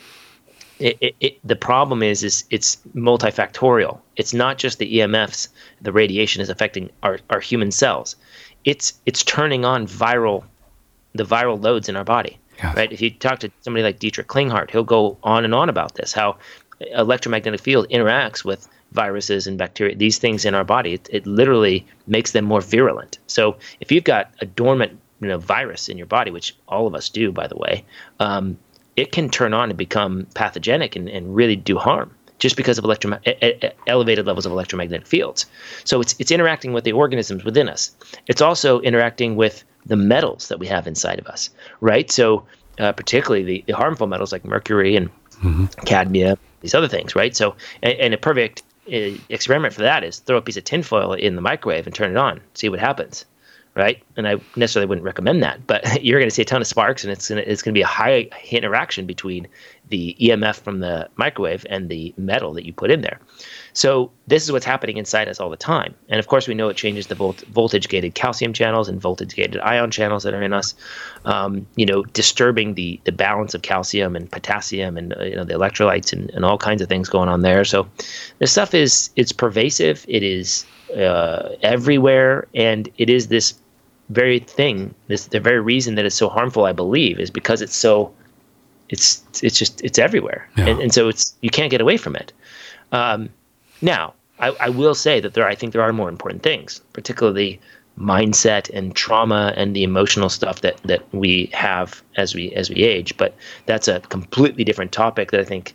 The problem is it's multifactorial. It's not just the EMFs, the radiation is affecting our human cells. It's turning on the viral loads in our body. Yes. Right? If you talk to somebody like Dietrich Klinghardt, he'll go on and on about this, how electromagnetic field interacts with viruses and bacteria, these things in our body. It literally makes them more virulent. So if you've got a dormant virus in your body, which all of us do, by the way, it can turn on and become pathogenic and really do harm just because of elevated levels of electromagnetic fields. So it's interacting with the organisms within us. It's also interacting with the metals that we have inside of us, right? So particularly the harmful metals like mercury and cadmium, these other things, right? So and a perfect experiment for that is throw a piece of tinfoil in the microwave and turn it on, see what happens. Right, and I necessarily wouldn't recommend that, but you're going to see a ton of sparks, and it's going to be a high interaction between the EMF from the microwave and the metal that you put in there. So this is what's happening inside us all the time, and of course we know it changes the voltage-gated calcium channels and voltage-gated ion channels that are in us, disturbing the balance of calcium and potassium and the electrolytes and all kinds of things going on there. So this stuff it's pervasive. It is everywhere, and it is this very thing, the very reason that it's so harmful, I believe, is because it's everywhere. Yeah. And so you can't get away from it. Now, I will say that I think there are more important things, particularly mindset and trauma and the emotional stuff that we have as we age. But that's a completely different topic that I think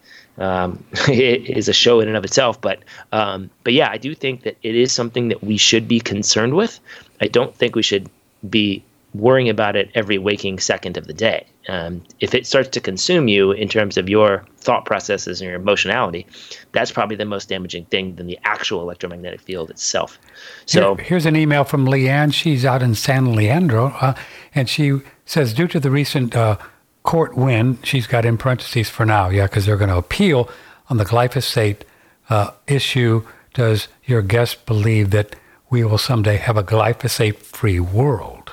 it is a show in and of itself. But yeah, I do think that it is something that we should be concerned with. I don't think we should be worrying about it every waking second of the day. If it starts to consume you in terms of your thought processes and your emotionality, that's probably the most damaging thing than the actual electromagnetic field itself. So here's an email from Leanne. She's out in San Leandro, and she says, due to the recent court win, she's got in parentheses for now, because they're going to appeal on the glyphosate issue. Does your guest believe that we will someday have a glyphosate-free world?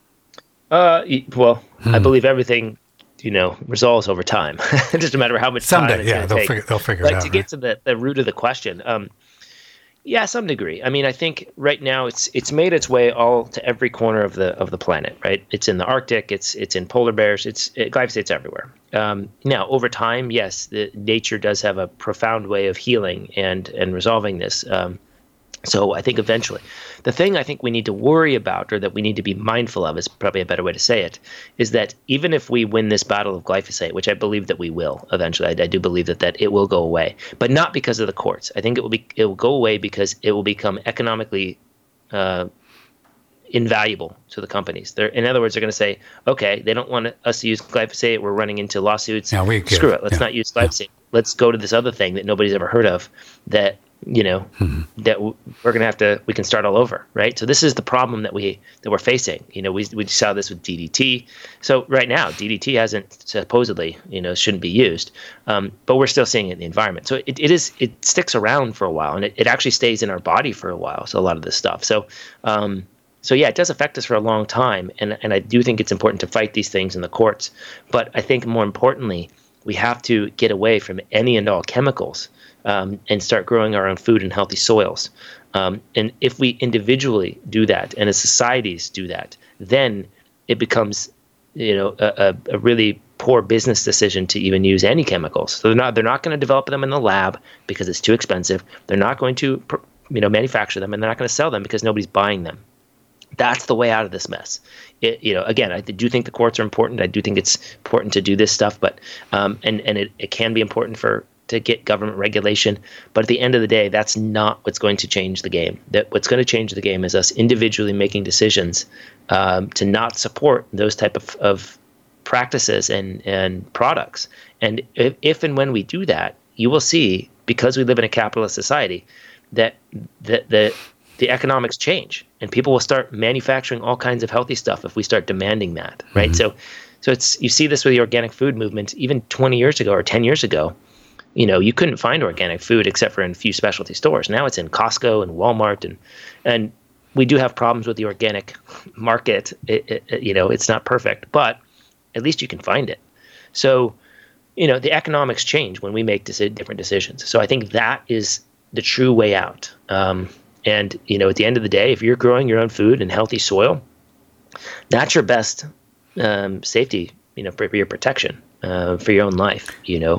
Well, I believe everything, resolves over time. Just a matter of how much time it's going to take. They'll figure it out. To get to the root of the question, yeah, some degree. I mean, I think right now it's made its way all to every corner of the planet, right? It's in the Arctic, it's in polar bears, glyphosate's everywhere. Now, over time, yes, nature does have a profound way of healing and resolving this. So I think eventually, the thing I think we need to worry about, or that we need to be mindful of, is probably a better way to say it, is that even if we win this battle of glyphosate, which I believe that we will eventually, I do believe that it will go away, but not because of the courts. I think it will go away because it will become economically invaluable to the companies. In other words, they're going to say, okay, they don't want us to use glyphosate. We're running into lawsuits. Screw it. Let's not use glyphosate. Let's go to this other thing that nobody's ever heard of that that we're going to we can start all over, right? So this is the problem that we're facing. We saw this with DDT. So right now, DDT hasn't supposedly, shouldn't be used, but we're still seeing it in the environment. So it sticks around for a while, and it actually stays in our body for a while. So a lot of this stuff. So yeah, it does affect us for a long time, and I do think it's important to fight these things in the courts. But I think more importantly, we have to get away from any and all chemicals. And start growing our own food in healthy soils. And if we individually do that, and as societies do that, then it becomes, a really poor business decision to even use any chemicals. So they're not going to develop them in the lab because it's too expensive. They're not going to, manufacture them, and they're not going to sell them because nobody's buying them. That's the way out of this mess. Again, I do think the courts are important. I do think it's important to do this stuff, but it can be important to get government regulation. But at the end of the day, that's not what's going to change the game. What's going to change the game is us individually making decisions to not support those type of practices and products. And if and when we do that, you will see, because we live in a capitalist society, that the economics change, and people will start manufacturing all kinds of healthy stuff if we start demanding that, right? Mm-hmm. So you see this with the organic food movement. Even 20 years ago or 10 years ago, you couldn't find organic food except for in a few specialty stores. Now it's in Costco and Walmart, and we do have problems with the organic market. It's not perfect, but at least you can find it. So, the economics change when we make different decisions. So I think that is the true way out. And, at the end of the day, if you're growing your own food in healthy soil, that's your best safety, for your protection, for your own life,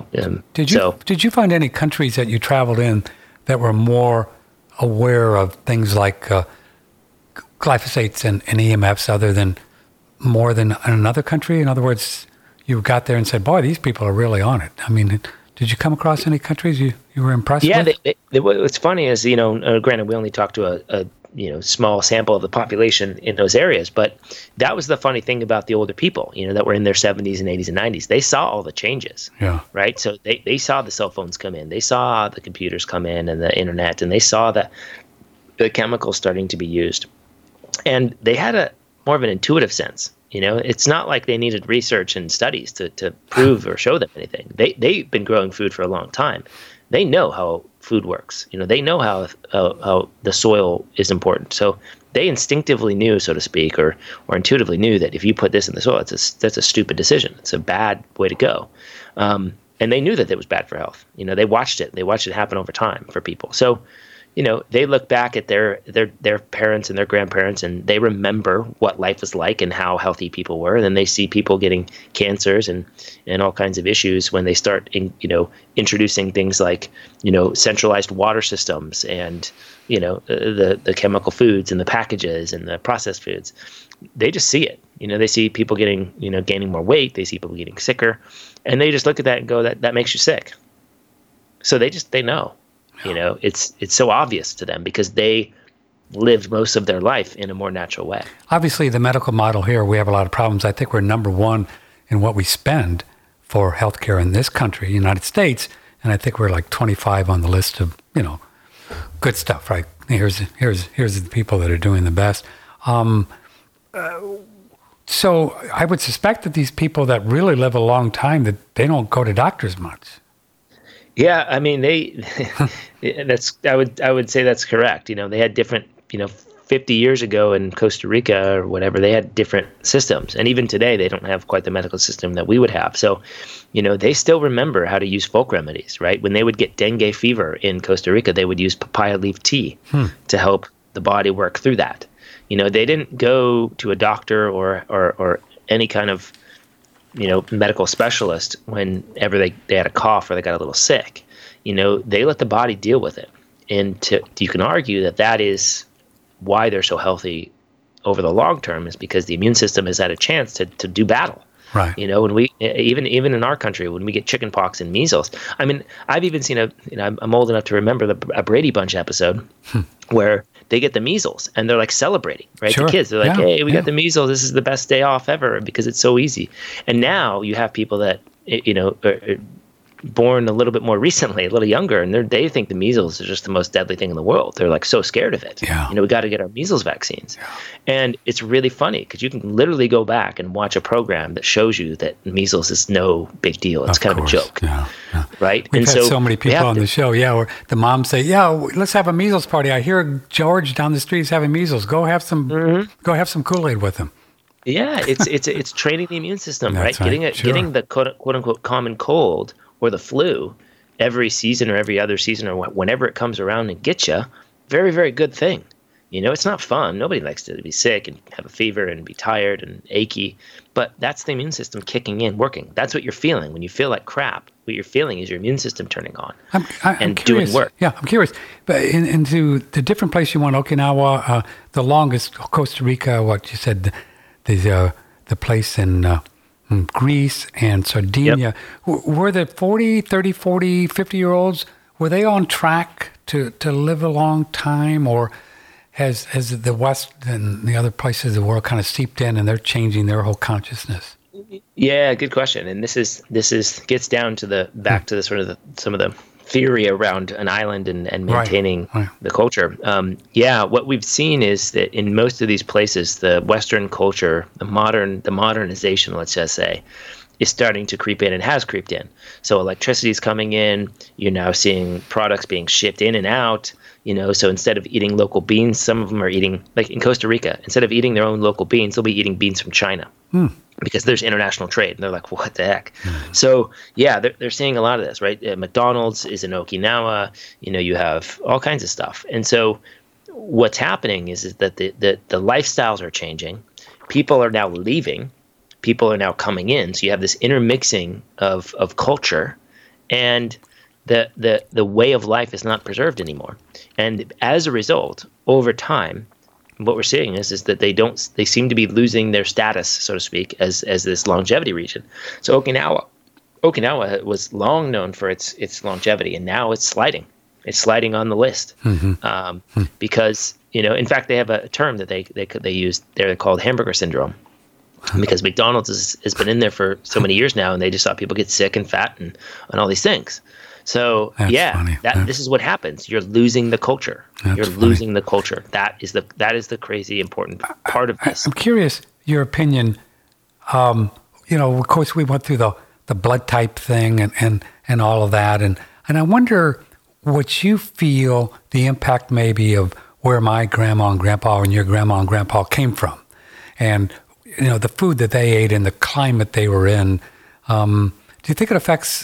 Did you find any countries that you traveled in that were more aware of things like glyphosates and EMFs more than another country? In other words, you got there and said, boy, these people are really on it. I mean, did you come across any countries you were impressed with? Yeah, what's funny is, granted, we only talked to a small sample of the population in those areas, but that was the funny thing about the older people, that were in their 70s and 80s and 90s. They saw all the changes, right? So they saw the cell phones come in, they saw the computers come in and the internet, and they saw the chemicals starting to be used. And they had more of an intuitive sense. It's not like they needed research and studies to prove or show them anything. They've been growing food for a long time. They know how food works. They know how the soil is important. So they instinctively knew, so to speak, or intuitively knew that if you put this in the soil, that's a stupid decision. It's a bad way to go. And they knew that it was bad for health. They watched it. They watched it happen over time for people. So, they look back at their parents and their grandparents, and they remember what life was like and how healthy people were. And then they see people getting cancers and all kinds of issues when they start, introducing things like, centralized water systems and, the chemical foods and the packages and the processed foods. They just see it. They see people getting, gaining more weight. They see people getting sicker, and they just look at that and go, that makes you sick. So they know. It's so obvious to them because they lived most of their life in a more natural way. Obviously, the medical model here, we have a lot of problems. I think we're number one in what we spend for healthcare in this country, United States, and I think we're like 25 on the list of, good stuff, right? Here's the people that are doing the best. So I would suspect that these people that really live a long time, that they don't go to doctors much. Yeah, I mean, I would say that's correct. They had different, 50 years ago in Costa Rica or whatever, they had different systems. And even today, they don't have quite the medical system that we would have. So, they still remember how to use folk remedies, right? When they would get dengue fever in Costa Rica, they would use papaya leaf tea to help the body work through that. They didn't go to a doctor or any kind of medical specialist whenever they had a cough or they got a little sick. They let the body deal with it. And you can argue that is why they're so healthy over the long term, is because the immune system has had a chance to do battle. Right. When we even in our country, when we get chickenpox and measles, I mean, I've even seen I'm old enough to remember a Brady Bunch episode where they get the measles and they're like celebrating, right? Sure. The kids, they're like, hey, we got the measles. This is the best day off ever because it's so easy. And now you have people that, are born a little bit more recently, a little younger, and they think the measles is just the most deadly thing in the world. They're like so scared of it. Yeah. We got to get our measles vaccines. Yeah. And it's really funny because you can literally go back and watch a program that shows you that measles is no big deal. It's kind of a joke. Yeah. Right? We've had so many people on the show, where the moms say, let's have a measles party. I hear George down the street is having measles. Go have some Kool-Aid with him. Yeah, it's training the immune system, right? Getting the quote unquote common cold or the flu every season or every other season or whenever it comes around and gets you, very, very good thing. It's not fun. Nobody likes to be sick and have a fever and be tired and achy, but that's the immune system kicking in, working. That's what you're feeling. When you feel like crap, what you're feeling is your immune system turning on I'm doing work. Yeah, I'm curious. But into the different place you went, Okinawa, the longest, Costa Rica, what you said, the place in Greece and Sardinia. Yep. Were the 40, 30, 40, 50-year-olds, were they on track to live a long time, or has the West and the other places of the world kind of seeped in and they're changing their whole consciousness? Yeah, good question. And this gets down to back to the sort of some of the theory around an island and maintaining the culture. What we've seen is that in most of these places, the Western culture, the modernization, let's just say, is starting to creep in and has creeped in. So electricity is coming in. You're now seeing products being shipped in and out. So instead of eating local beans, some of them are eating, like in Costa Rica, instead of eating their own local beans, they'll be eating beans from China because there's international trade. And they're like, what the heck? So yeah, they're seeing a lot of this, right? McDonald's is in Okinawa. You have all kinds of stuff. And so what's happening is that the lifestyles are changing. People are now leaving. People are now coming in. So you have this intermixing of culture, and the way of life is not preserved anymore. And as a result, over time, what we're seeing is that they seem to be losing their status, so to speak, as this longevity region. So Okinawa was long known for its longevity, and now it's sliding. It's sliding on the list because in fact, they have a term that they use. They're called hamburger syndrome, because McDonald's has been in there for so many years now, and they just saw people get sick and fat and all these things. So That's funny. This is what happes. You're losing the culture. Losing the culture. That is the crazy important part of this. I'm curious your opinion. Of course, we went through the blood type thing and all of that, and I wonder what you feel the impact maybe of where my grandma and grandpa and your grandma and grandpa came from, and the food that they ate and the climate they were in. Do you think it affects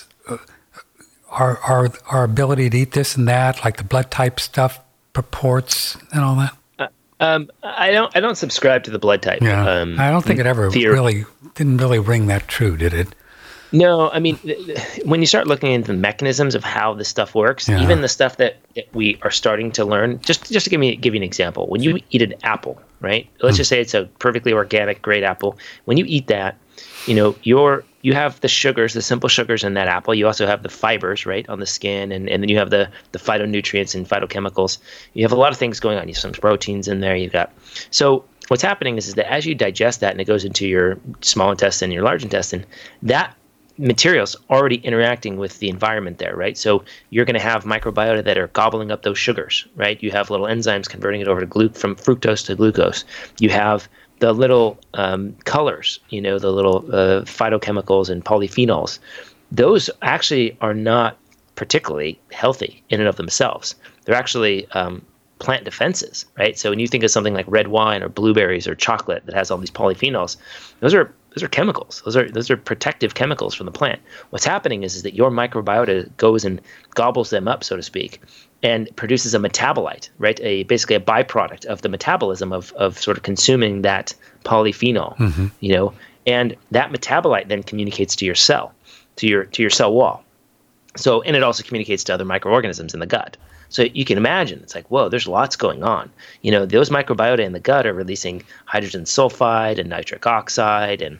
our ability to eat this and that, like the blood type stuff purports and all that? I don't subscribe to the blood type. Yeah, I don't think it ever didn't really ring that true, did it? No, I mean, when you start looking into the mechanisms of how this stuff works, even the stuff that we are starting to learn, just to give you an example, when you eat an apple, right? Let's just say it's a perfectly organic, great apple. When you eat that, you have the sugars, the simple sugars in that apple. You also have the fibers, right, on the skin, and then you have the phytonutrients and phytochemicals. You have a lot of things going on. You have some proteins in there. So what's happening is that as you digest that and it goes into your small intestine, your large intestine, that materials already interacting with the environment there, right? So you're going to have microbiota that are gobbling up those sugars, right? You have little enzymes converting it over to from fructose to glucose. You have the little colors, the little phytochemicals and polyphenols. Those actually are not particularly healthy in and of themselves. They're actually plant defenses, right? So when you think of something like red wine or blueberries or chocolate that has all these polyphenols, those are chemicals. Those are protective chemicals from the plant. What's happening is that your microbiota goes and gobbles them up, so to speak, and produces a metabolite, right? Basically a byproduct of the metabolism of sort of consuming that polyphenol, and that metabolite then communicates to your cell, to your cell wall. So, and it also communicates to other microorganisms in the gut. So you can imagine, it's like, whoa, there's lots going on. Those microbiota in the gut are releasing hydrogen sulfide and nitric oxide and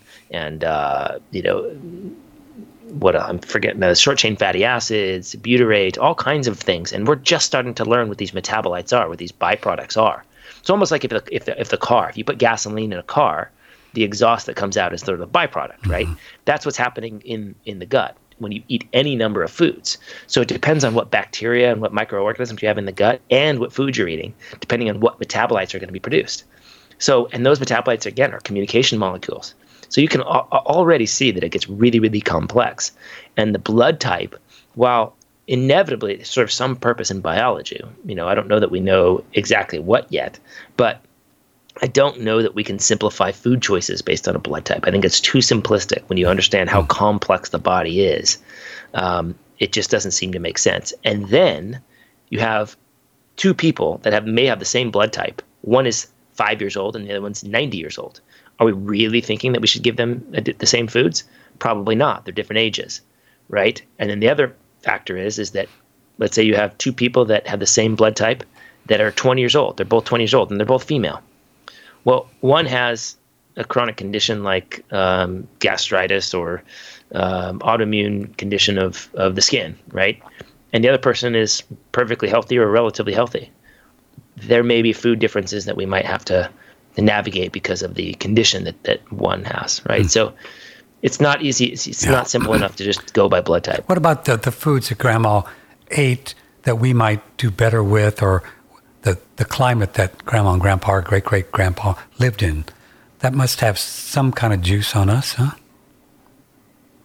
I'm forgetting, the short chain fatty acids, butyrate, all kinds of things. And we're just starting to learn what these metabolites are, what these byproducts are. It's almost like if you put gasoline in a car, the exhaust that comes out is sort of the byproduct, right? That's what's happening in the gut when you eat any number of foods. So it depends on what bacteria and what microorganisms you have in the gut and what food you're eating, depending on what metabolites are going to be produced. So, and those metabolites, again, are communication molecules. So you can already see that it gets really, really complex. And the blood type, while inevitably serves some purpose in biology, I don't know that we know exactly what yet, but I don't know that we can simplify food choices based on a blood type. I think it's too simplistic when you understand how complex the body is. It just doesn't seem to make sense. And then you have two people that may have the same blood type. One is 5 years old and the other one's 90 years old. Are we really thinking that we should give them the same foods? Probably not. They're different ages, right? And then the other factor is that, let's say you have two people that have the same blood type that are 20 years old. They're both 20 years old and they're both female. Well, one has a chronic condition like gastritis or autoimmune condition of the skin, right? And the other person is perfectly healthy or relatively healthy. There may be food differences that we might have to navigate because of the condition that one has, right? So it's not easy. It's not simple enough to just go by blood type. What about the foods that Grandma ate that we might do better with, or the climate that Grandma and Grandpa or great-great-grandpa lived in? That must have some kind of juice on us, huh?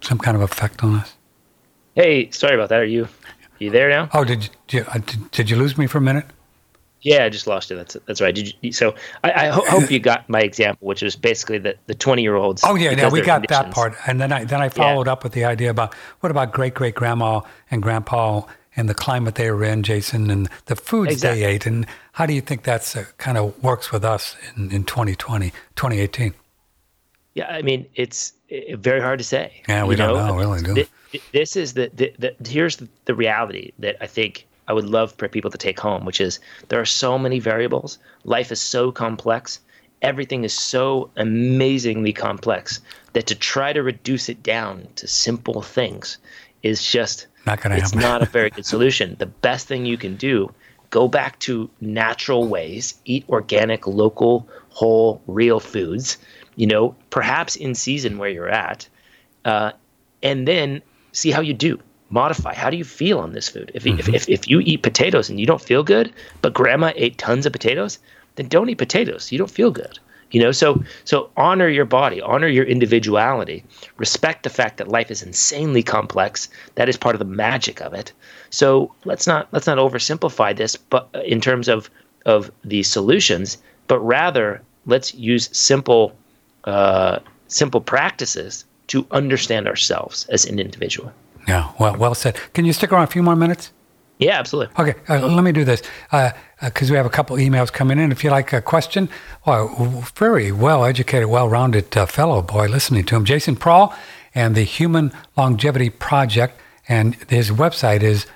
some kind of effect on us? Hey, sorry about that. Are you there now? Oh, did you lose me for a minute? Yeah, I just lost it. That's right. I hope you got my example, which was basically the 20-year-olds. Oh yeah, we got that part, and then I followed up with the idea about what about great grandma and grandpa and the climate they were in, Jason, and the foods they ate, and how do you think that's kind of works with us in 2020, 2018? Yeah, I mean it's very hard to say. Yeah, we don't know, really, do we? This is here's the reality that I think I would love for people to take home, which is there are so many variables. Life is so complex. Everything is so amazingly complex that to try to reduce it down to simple things is just not going to happen. It's not a very good solution. The best thing you can do, go back to natural ways, eat organic, local, whole, real foods, perhaps in season where you're at, and then see how you do. Modify. How do you feel on this food? If you eat potatoes and you don't feel good, but grandma ate tons of potatoes, then don't eat potatoes. You don't feel good. So honor your body, honor your individuality, respect the fact that life is insanely complex. That is part of the magic of it. So let's not oversimplify this, but in terms of the solutions, but rather let's use simple practices to understand ourselves as an individual. Yeah, well said. Can you stick around a few more minutes? Yeah, absolutely. Okay, let me do this, because we have a couple emails coming in. If you like a question, very well-educated, well-rounded fellow, boy, listening to him, Jason Prohl, and the Human Longevity Project, and his website is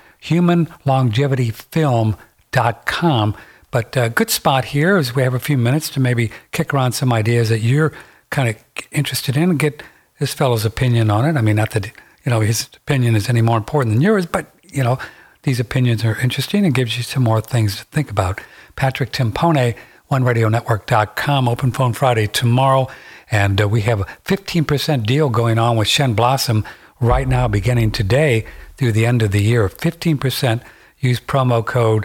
humanlongevityfilm.com. But a good spot here is we have a few minutes to maybe kick around some ideas that you're kind of interested in and get this fellow's opinion on it. I mean, not that his opinion is any more important than yours, but, these opinions are interesting and gives you some more things to think about. Patrick Timpone, OneRadioNetwork.com, Open Phone Friday tomorrow. And we have a 15% deal going on with Shen Blossom right now, beginning today through the end of the year. 15%. Use promo code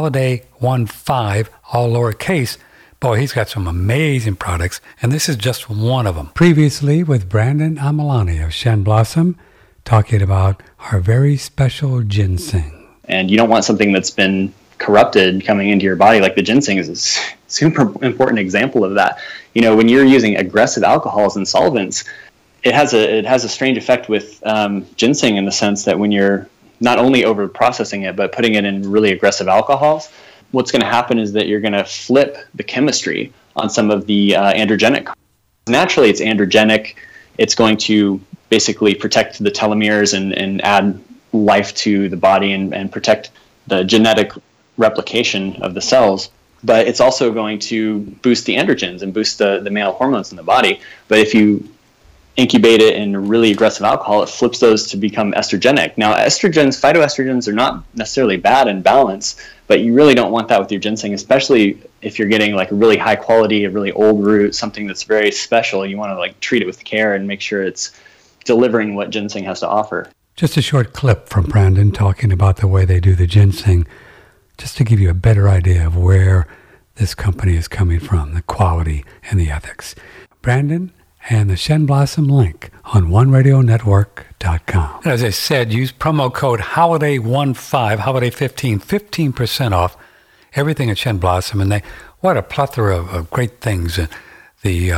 HOLIDAY15, all lowercase. Boy, he's got some amazing products, and this is just one of them. Previously with Brandon Amalani of Shen Blossom, talking about our very special ginseng. And you don't want something that's been corrupted coming into your body. Like the ginseng is a super important example of that. When you're using aggressive alcohols and solvents, it has a strange effect with ginseng in the sense that when you're not only over processing it, but putting it in really aggressive alcohols, what's going to happen is that you're going to flip the chemistry on some of the androgenic. Naturally, it's androgenic. It's going to basically protect the telomeres and add life to the body and protect the genetic replication of the cells. But it's also going to boost the androgens and boost the male hormones in the body. But if you incubate it in really aggressive alcohol, it flips those to become estrogenic. Now, estrogens, phytoestrogens are not necessarily bad in balance, but you really don't want that with your ginseng, especially if you're getting like a really high quality, a really old root, something that's very special. You want to like treat it with care and make sure it's delivering what ginseng has to offer. Just a short clip from Brandon talking about the way they do the ginseng, just to give you a better idea of where this company is coming from, the quality and the ethics. Brandon and the Shen Blossom link on OneRadioNetwork.com. As I said, use promo code HOLIDAY15, HOLIDAY15, 15% off everything at Shen Blossom. And what a plethora of great things. The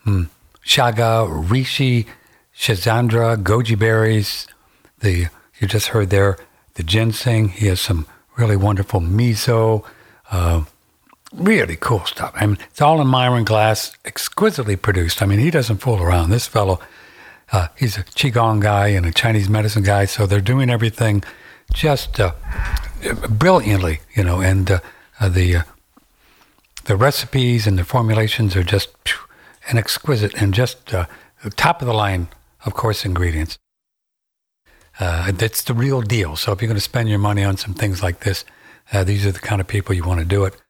Chaga, Reishi, Schizandra, goji berries, you just heard there, the ginseng. He has some really wonderful miso, really cool stuff. I mean, it's all in Myron glass, exquisitely produced. I mean, he doesn't fool around. This fellow, he's a Qigong guy and a Chinese medicine guy, so they're doing everything just brilliantly, and the recipes and the formulations are just and exquisite and just top of the line, of course, ingredients. That's the real deal. So if you're going to spend your money on some things like this, these are the kind of people you want to do it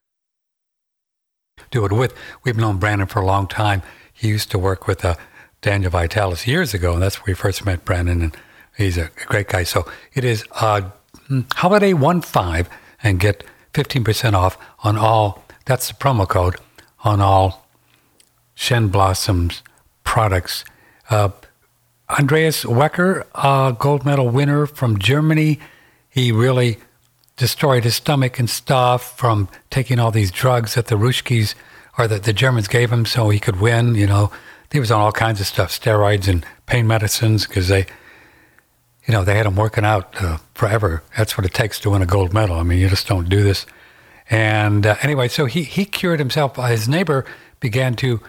with. We've known Brandon for a long time. He used to work with Daniel Vitalis years ago, and that's where we first met Brandon, and he's a great guy. So it is Holiday15 and get 15% off on all, that's the promo code, on all Shen Blossom's products. Andreas Wecker, gold medal winner from Germany, he really destroyed his stomach and stuff from taking all these drugs that the Ruskies or that the Germans gave him so he could win. You know, he was on all kinds of stuff, steroids and pain medicines, because they had him working out forever. That's what it takes to win a gold medal. I mean, you just don't do this. And anyway, so he cured himself. His neighbor began to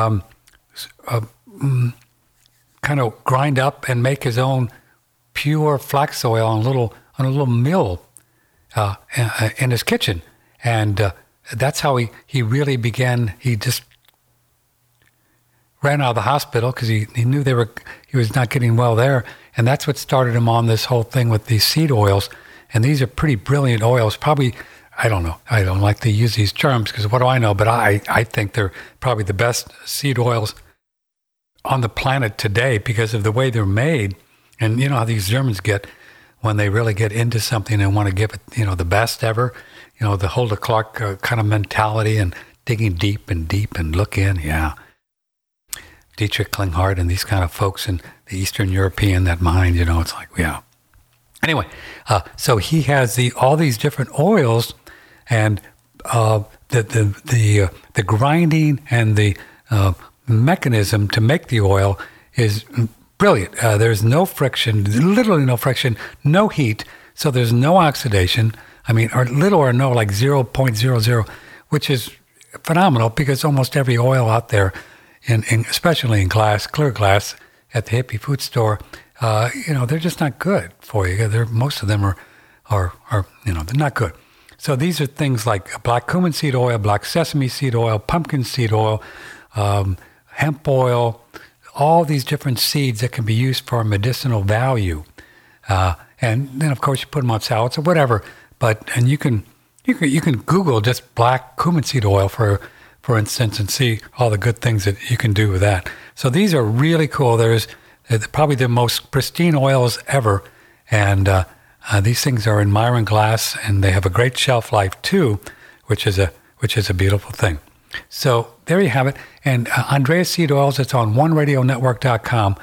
kind of grind up and make his own pure flax oil on a little mill in his kitchen. And that's how he really began. He just ran out of the hospital because he knew he was not getting well there. And that's what started him on this whole thing with these seed oils. And these are pretty brilliant oils. Probably, I don't know. I don't like to use these terms because what do I know? But I think they're probably the best seed oils on the planet today because of the way they're made. And you know how these Germans get when they really get into something and want to give it, the best ever. The Hulda Clark kind of mentality and digging deep and look in. Yeah. Dietrich Klinghardt and these kind of folks in the Eastern European, that mind, it's like, yeah. Anyway, so he has all these different oils, and the grinding and the mechanism to make the oil is brilliant. There's no friction, literally no friction, no heat, so there's no oxidation. I mean, or little or no, like 0.00, which is phenomenal because almost every oil out there, especially in clear glass, at the hippie food store, they're just not good for you. Most of them are they're not good. So these are things like black cumin seed oil, black sesame seed oil, pumpkin seed oil, hemp oil, all these different seeds that can be used for medicinal value. And then of course you put them on salads or whatever. And you can Google just black cumin seed oil for instance, and see all the good things that you can do with that. So these are really cool. There's probably the most pristine oils ever, and these things are in Myron glass, and they have a great shelf life too, which is a beautiful thing. So there you have it. And Andreas Seed Oils, it's on OneRadioNetwork.com,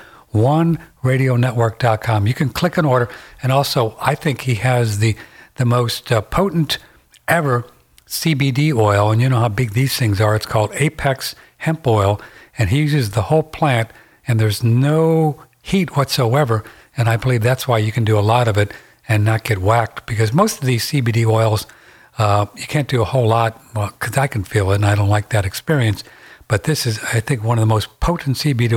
OneRadioNetwork.com. You can click an order, and also I think he has the most potent ever CBD oil, and you know how big these things are. It's called Apex Hemp Oil, and he uses the whole plant, and there's no heat whatsoever, and I believe that's why you can do a lot of it and not get whacked, because most of these CBD oils, you can't do a whole lot, well, because I can feel it, and I don't like that experience, but this is, I think, one of the most potent CBD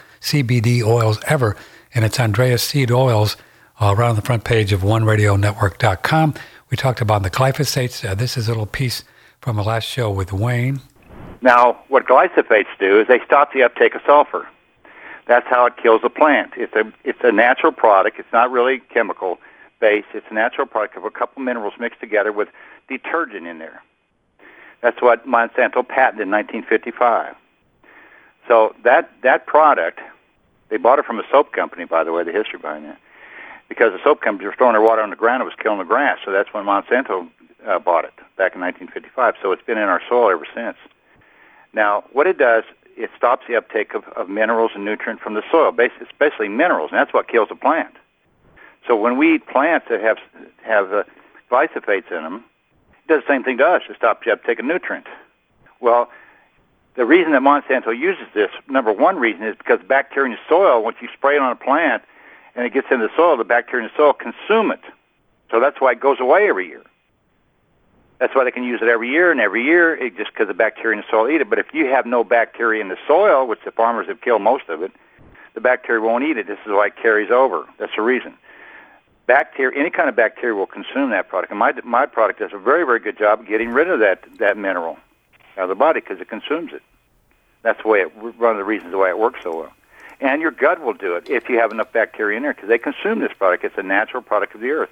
oils ever, and it's Andreas Seed Oils, right on the front page of OneRadioNetwork.com. We talked about the glyphosates. This is a little piece from the last show with Wayne. Now, what glyphosates do is they stop the uptake of sulfur. That's how it kills a plant. It's a natural product. It's not really chemical-based. It's a natural product of a couple minerals mixed together with detergent in there. That's what Monsanto patented in 1955. So that product, they bought it from a soap company, by the way, the history behind that. Because the soap companies were throwing their water on the ground, it was killing the grass. So that's when Monsanto bought it back in 1955. So it's been in our soil ever since. Now, what it does, it stops the uptake of minerals and nutrients from the soil, especially minerals, and that's what kills a plant. So when we eat plants that have glyphosates in them, it does the same thing to us. It stops the uptake of nutrients. Well, the reason that Monsanto uses this, number one reason, is because bacteria in the soil, once you spray it on a plant, and it gets in the soil, the bacteria in the soil consume it. So that's why it goes away every year. That's why they can use it every year, and every year, just because the bacteria in the soil eat it. But if you have no bacteria in the soil, which the farmers have killed most of it, the bacteria won't eat it. This is why it carries over. That's the reason. Bacteria, any kind of bacteria will consume that product. And my product does a very, very good job of getting rid of that mineral out of the body because it consumes it. That's the way one of the reasons why it works so well. And your gut will do it if you have enough bacteria in there because they consume this product. It's a natural product of the earth.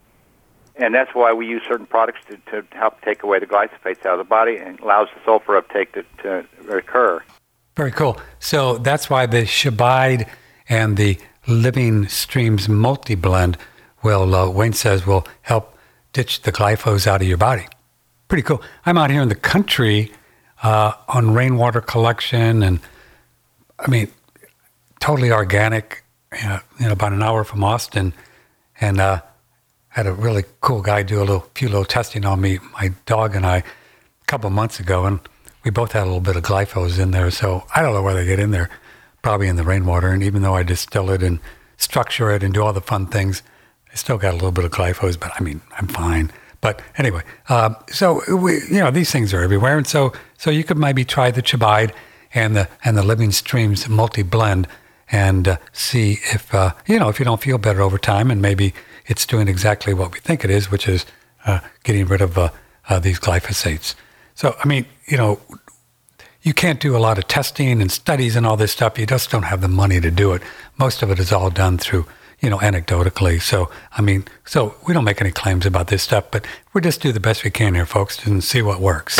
And that's why we use certain products to help take away the glyphosates out of the body and allows the sulfur uptake to occur. Very cool. So that's why the Shabide and the Living Streams multi-blend Wayne says, will help ditch the glyphos out of your body. Pretty cool. I'm out here in the country on rainwater collection and, I mean, totally organic, about an hour from Austin, and had a really cool guy do a few little testing on me, my dog and I, a couple of months ago, and we both had a little bit of glyphosate in there. So I don't know where they get in there, probably in the rainwater. And even though I distill it and structure it and do all the fun things, I still got a little bit of glyphosate. But I mean, I'm fine. But anyway, so these things are everywhere, and so you could maybe try the Chibide and the Living Streams multi-blend and see if if you don't feel better over time, and maybe it's doing exactly what we think it is, which is getting rid of these glyphosates. So I mean, you can't do a lot of testing and studies and all this stuff. You just don't have the money to do it. Most of it is all done through anecdotally. So, I mean, we don't make any claims about this stuff, but we just do the best we can here, folks, and see what works.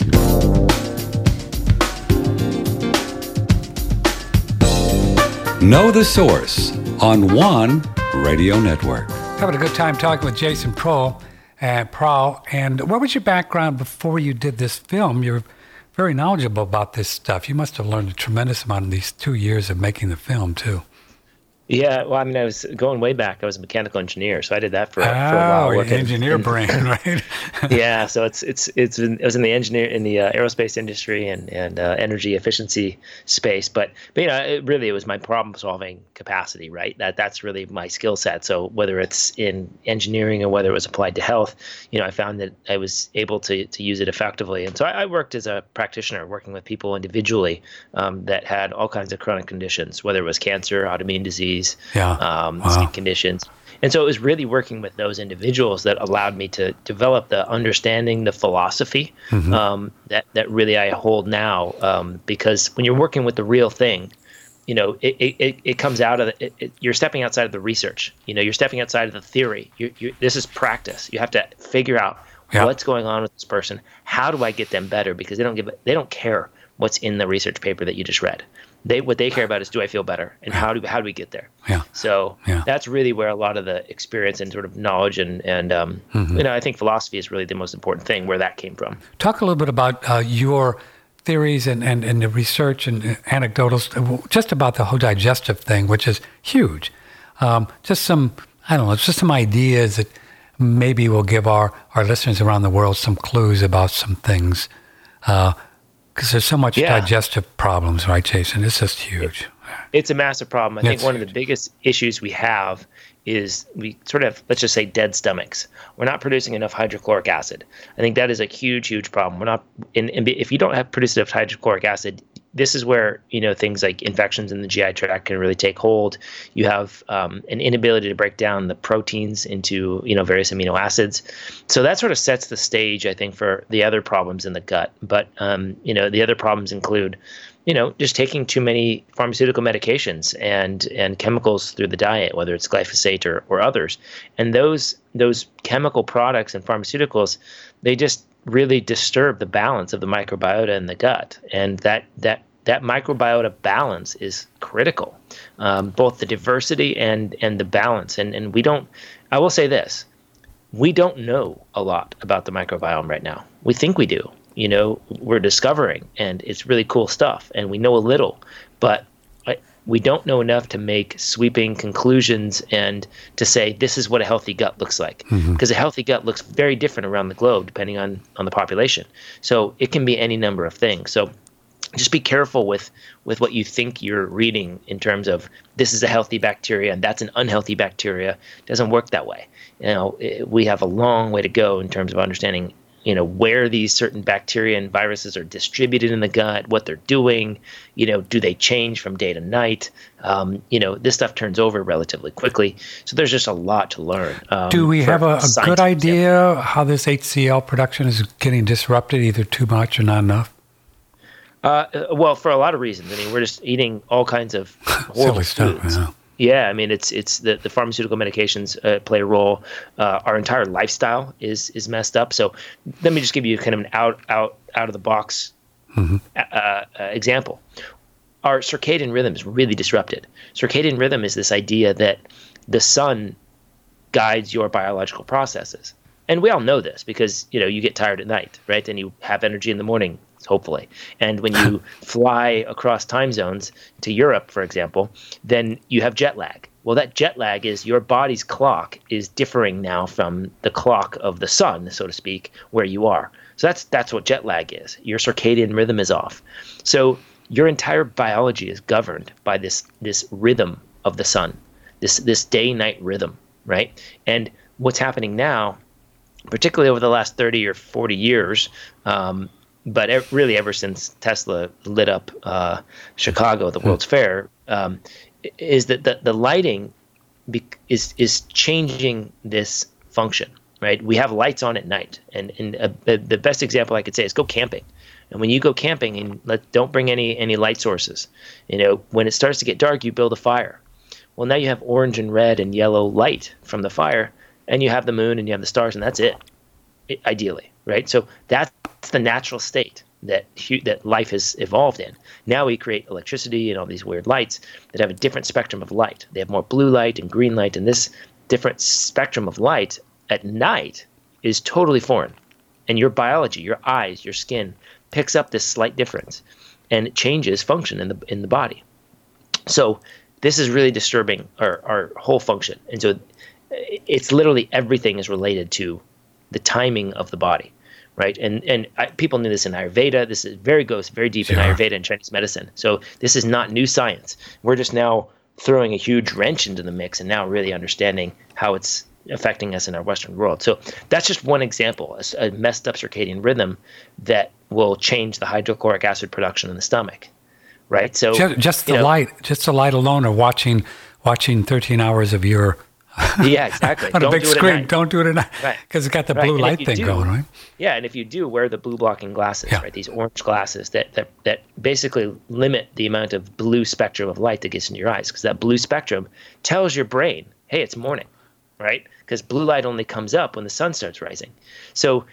Know the Source on One Radio Network. Having a good time talking with Jason Prohl. And what was your background before you did this film? You're very knowledgeable about this stuff. You must have learned a tremendous amount in these 2 years of making the film, too. Yeah, well, I mean, I was going way back. I was a mechanical engineer, so I did that for a while. Oh, engineer brain, right? Yeah, so it was in the aerospace industry and energy efficiency space. But it was my problem solving capacity, right? That's really my skill set. So whether it's in engineering or whether it was applied to health, I found that I was able to use it effectively. And so I worked as a practitioner, working with people individually that had all kinds of chronic conditions, whether it was cancer, autoimmune disease. Skin conditions. And so it was really working with those individuals that allowed me to develop the understanding, the philosophy that really I hold now. Because when you're working with the real thing, it comes out of you're stepping outside of the research. You're stepping outside of the theory. This is practice. You have to figure out what's going on with this person. How do I get them better? Because they don't care what's in the research paper that you just read. What they care about is, do I feel better, and how do we get there? Yeah. So that's really where a lot of the experience and sort of knowledge and I think philosophy is really the most important thing, where that came from. Talk a little bit about your theories and the research and anecdotals just about the whole digestive thing, which is huge. Just some ideas that maybe will give our listeners around the world some clues about some things. Because there's so much digestive problems, right, Jason? It's just huge. It's a massive problem. I think one of the biggest issues we have is we sort of, let's just say, dead stomachs. We're not producing enough hydrochloric acid. I think that is a huge, huge problem. We're not, and if you don't produce enough hydrochloric acid, this is where things like infections in the GI tract can really take hold. You have an inability to break down the proteins into various amino acids. So that sort of sets the stage, I think, for the other problems in the gut. But the other problems include just taking too many pharmaceutical medications and chemicals through the diet, whether it's glyphosate or others. And those chemical products and pharmaceuticals, they just really disturb the balance of the microbiota in the gut. And that microbiota balance is critical, both the diversity and the balance. And I will say this, we don't know a lot about the microbiome right now. We think we do. We're discovering, and it's really cool stuff, and we know a little, but we don't know enough to make sweeping conclusions and to say this is what a healthy gut looks like. Because a healthy gut looks very different around the globe depending on the population. So it can be any number of things. So just be careful with what you think you're reading in terms of this is a healthy bacteria and that's an unhealthy bacteria. It doesn't work that way. We have a long way to go in terms of understanding where these certain bacteria and viruses are distributed in the gut, what they're doing, do they change from day to night? This stuff turns over relatively quickly. So there's just a lot to learn. Do we have a good idea how this HCl production is getting disrupted, either too much or not enough? Well, for a lot of reasons. I mean, we're just eating all kinds of horrible foods. Yeah, I mean, it's the pharmaceutical medications play a role. Our entire lifestyle is messed up. So let me just give you kind of an out of the box example. Our circadian rhythm is really disrupted. Circadian rhythm is this idea that the sun guides your biological processes. And we all know this because, you get tired at night, right? And you have energy in the morning. hopefully. And when you fly across time zones to Europe, for example, then you have jet lag. Well, that jet lag is your body's clock is differing now from the clock of the sun, so to speak, where you are. So that's what jet lag is. Your circadian rhythm is off. So your entire biology is governed by this rhythm of the sun, this day-night rhythm, right? And what's happening now, particularly over the last 30 or 40 years, but really ever since Tesla lit up Chicago, the World's Fair, is that the lighting is changing this function, right? We have lights on at night, and the best example I could say is go camping. And when you go camping, and don't bring any light sources. When it starts to get dark, you build a fire. Well, now you have orange and red and yellow light from the fire, and you have the moon and you have the stars, and that's it ideally, right? So that's the natural state that life has evolved in. Now we create electricity and all these weird lights that have a different spectrum of light. They have more blue light and green light, and this different spectrum of light at night is totally foreign. And your biology, your eyes, your skin picks up this slight difference, and it changes function in the body. So this is really disturbing our whole function. And so it's literally everything is related to the timing of the body, right? And people knew this in Ayurveda. This goes very deep in Ayurveda and Chinese medicine. So this is not new science. We're just now throwing a huge wrench into the mix and now really understanding how it's affecting us in our Western world. So that's just one example, a messed up circadian rhythm that will change the hydrochloric acid production in the stomach, right? So just the light alone, or watching 13 hours of your yeah, exactly. on a big screen. Don't do it at night, right? Because it's got the blue light thing going, right? Yeah, and if you do, wear the blue blocking glasses, right? These orange glasses that basically limit the amount of blue spectrum of light that gets into your eyes, because that blue spectrum tells your brain, hey, it's morning, right? Because blue light only comes up when the sun starts rising. So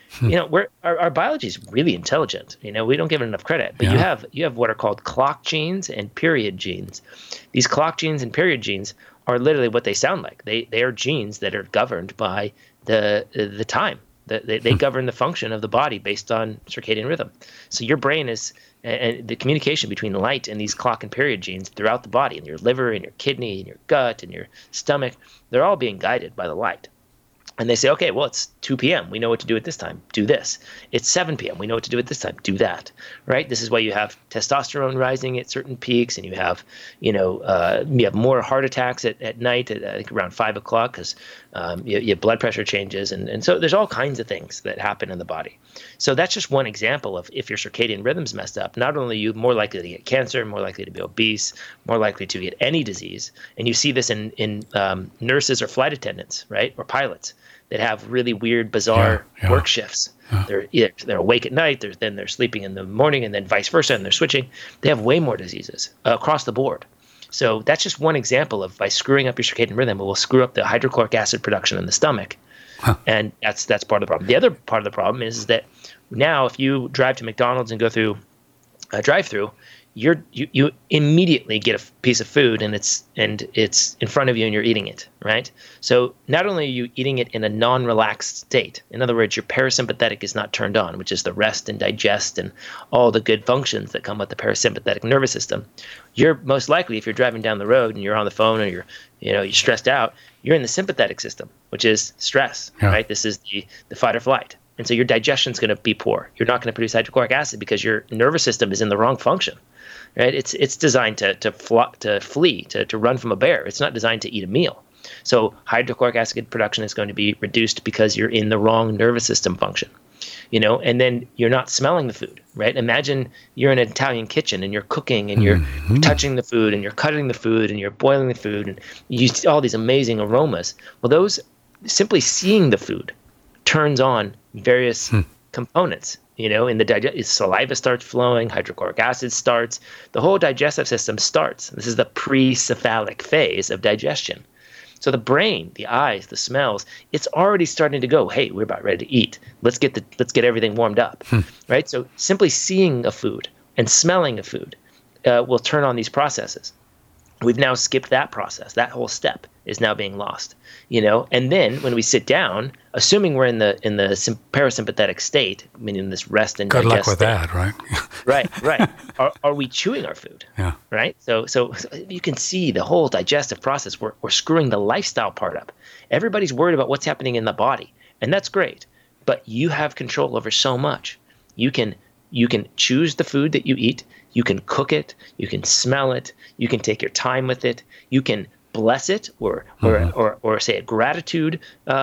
our biology is really intelligent. We don't give it enough credit. But you have what are called clock genes and period genes. These clock genes and period genes are literally what they sound like. They are genes that are governed by the time. They govern the function of the body based on circadian rhythm. So your brain is, and the communication between light and these clock and period genes throughout the body, in your liver, in your kidney, in your gut, in your stomach, they're all being guided by the light. And they say, okay, well, it's 2 p.m. We know what to do at this time. Do this. It's 7 p.m. We know what to do at this time. Do that, right? This is why you have testosterone rising at certain peaks, and you have, you have more heart attacks at night, I think around 5 o'clock, because your blood pressure changes. And so there's all kinds of things that happen in the body. So that's just one example of if your circadian rhythm's messed up, not only are you more likely to get cancer, more likely to be obese, more likely to get any disease. And you see this in nurses or flight attendants, right, or pilots, that have really weird, bizarre work shifts. They're awake at night, then they're sleeping in the morning, and then vice versa, and they're switching. They have way more diseases across the board. So that's just one example of, by screwing up your circadian rhythm, it will screw up the hydrochloric acid production in the stomach. And that's part of the problem. The other part of the problem is that now if you drive to McDonald's and go through a drive-through, you immediately get a piece of food and it's in front of you and you're eating it, right? So not only are you eating it in a non-relaxed state, in other words, your parasympathetic is not turned on, which is the rest and digest and all the good functions that come with the parasympathetic nervous system. You're most likely, if you're driving down the road and you're on the phone or you're stressed out, you're in the sympathetic system, which is stress, right? This is the fight or flight. And so your digestion is going to be poor. You're not going to produce hydrochloric acid because your nervous system is in the wrong function. Right? It's designed to flee, to run from a bear. It's not designed to eat a meal. So hydrochloric acid production is going to be reduced because you're in the wrong nervous system function. And then you're not smelling the food, right? Imagine you're in an Italian kitchen and you're cooking and you're touching the food and you're cutting the food and you're boiling the food and you see all these amazing aromas. Well, those, simply seeing the food turns on various components. In the saliva starts flowing, hydrochloric acid starts, the whole digestive system starts. This is the pre-cephalic phase of digestion. So the brain, the eyes, the smells, it's already starting to go, hey, we're about ready to eat. Let's get everything warmed up, right? So simply seeing a food and smelling a food will turn on these processes. We've now skipped that process, that whole step. is now being lost, you know. And then when we sit down, assuming we're in the parasympathetic state, meaning this rest and good luck digest with state, that, right? right. Are we chewing our food? Yeah. Right. So you can see the whole digestive process. We're screwing the lifestyle part up. Everybody's worried about what's happening in the body, and that's great. But you have control over so much. You can choose the food that you eat. You can cook it. You can smell it. You can take your time with it. You can bless it or say a gratitude,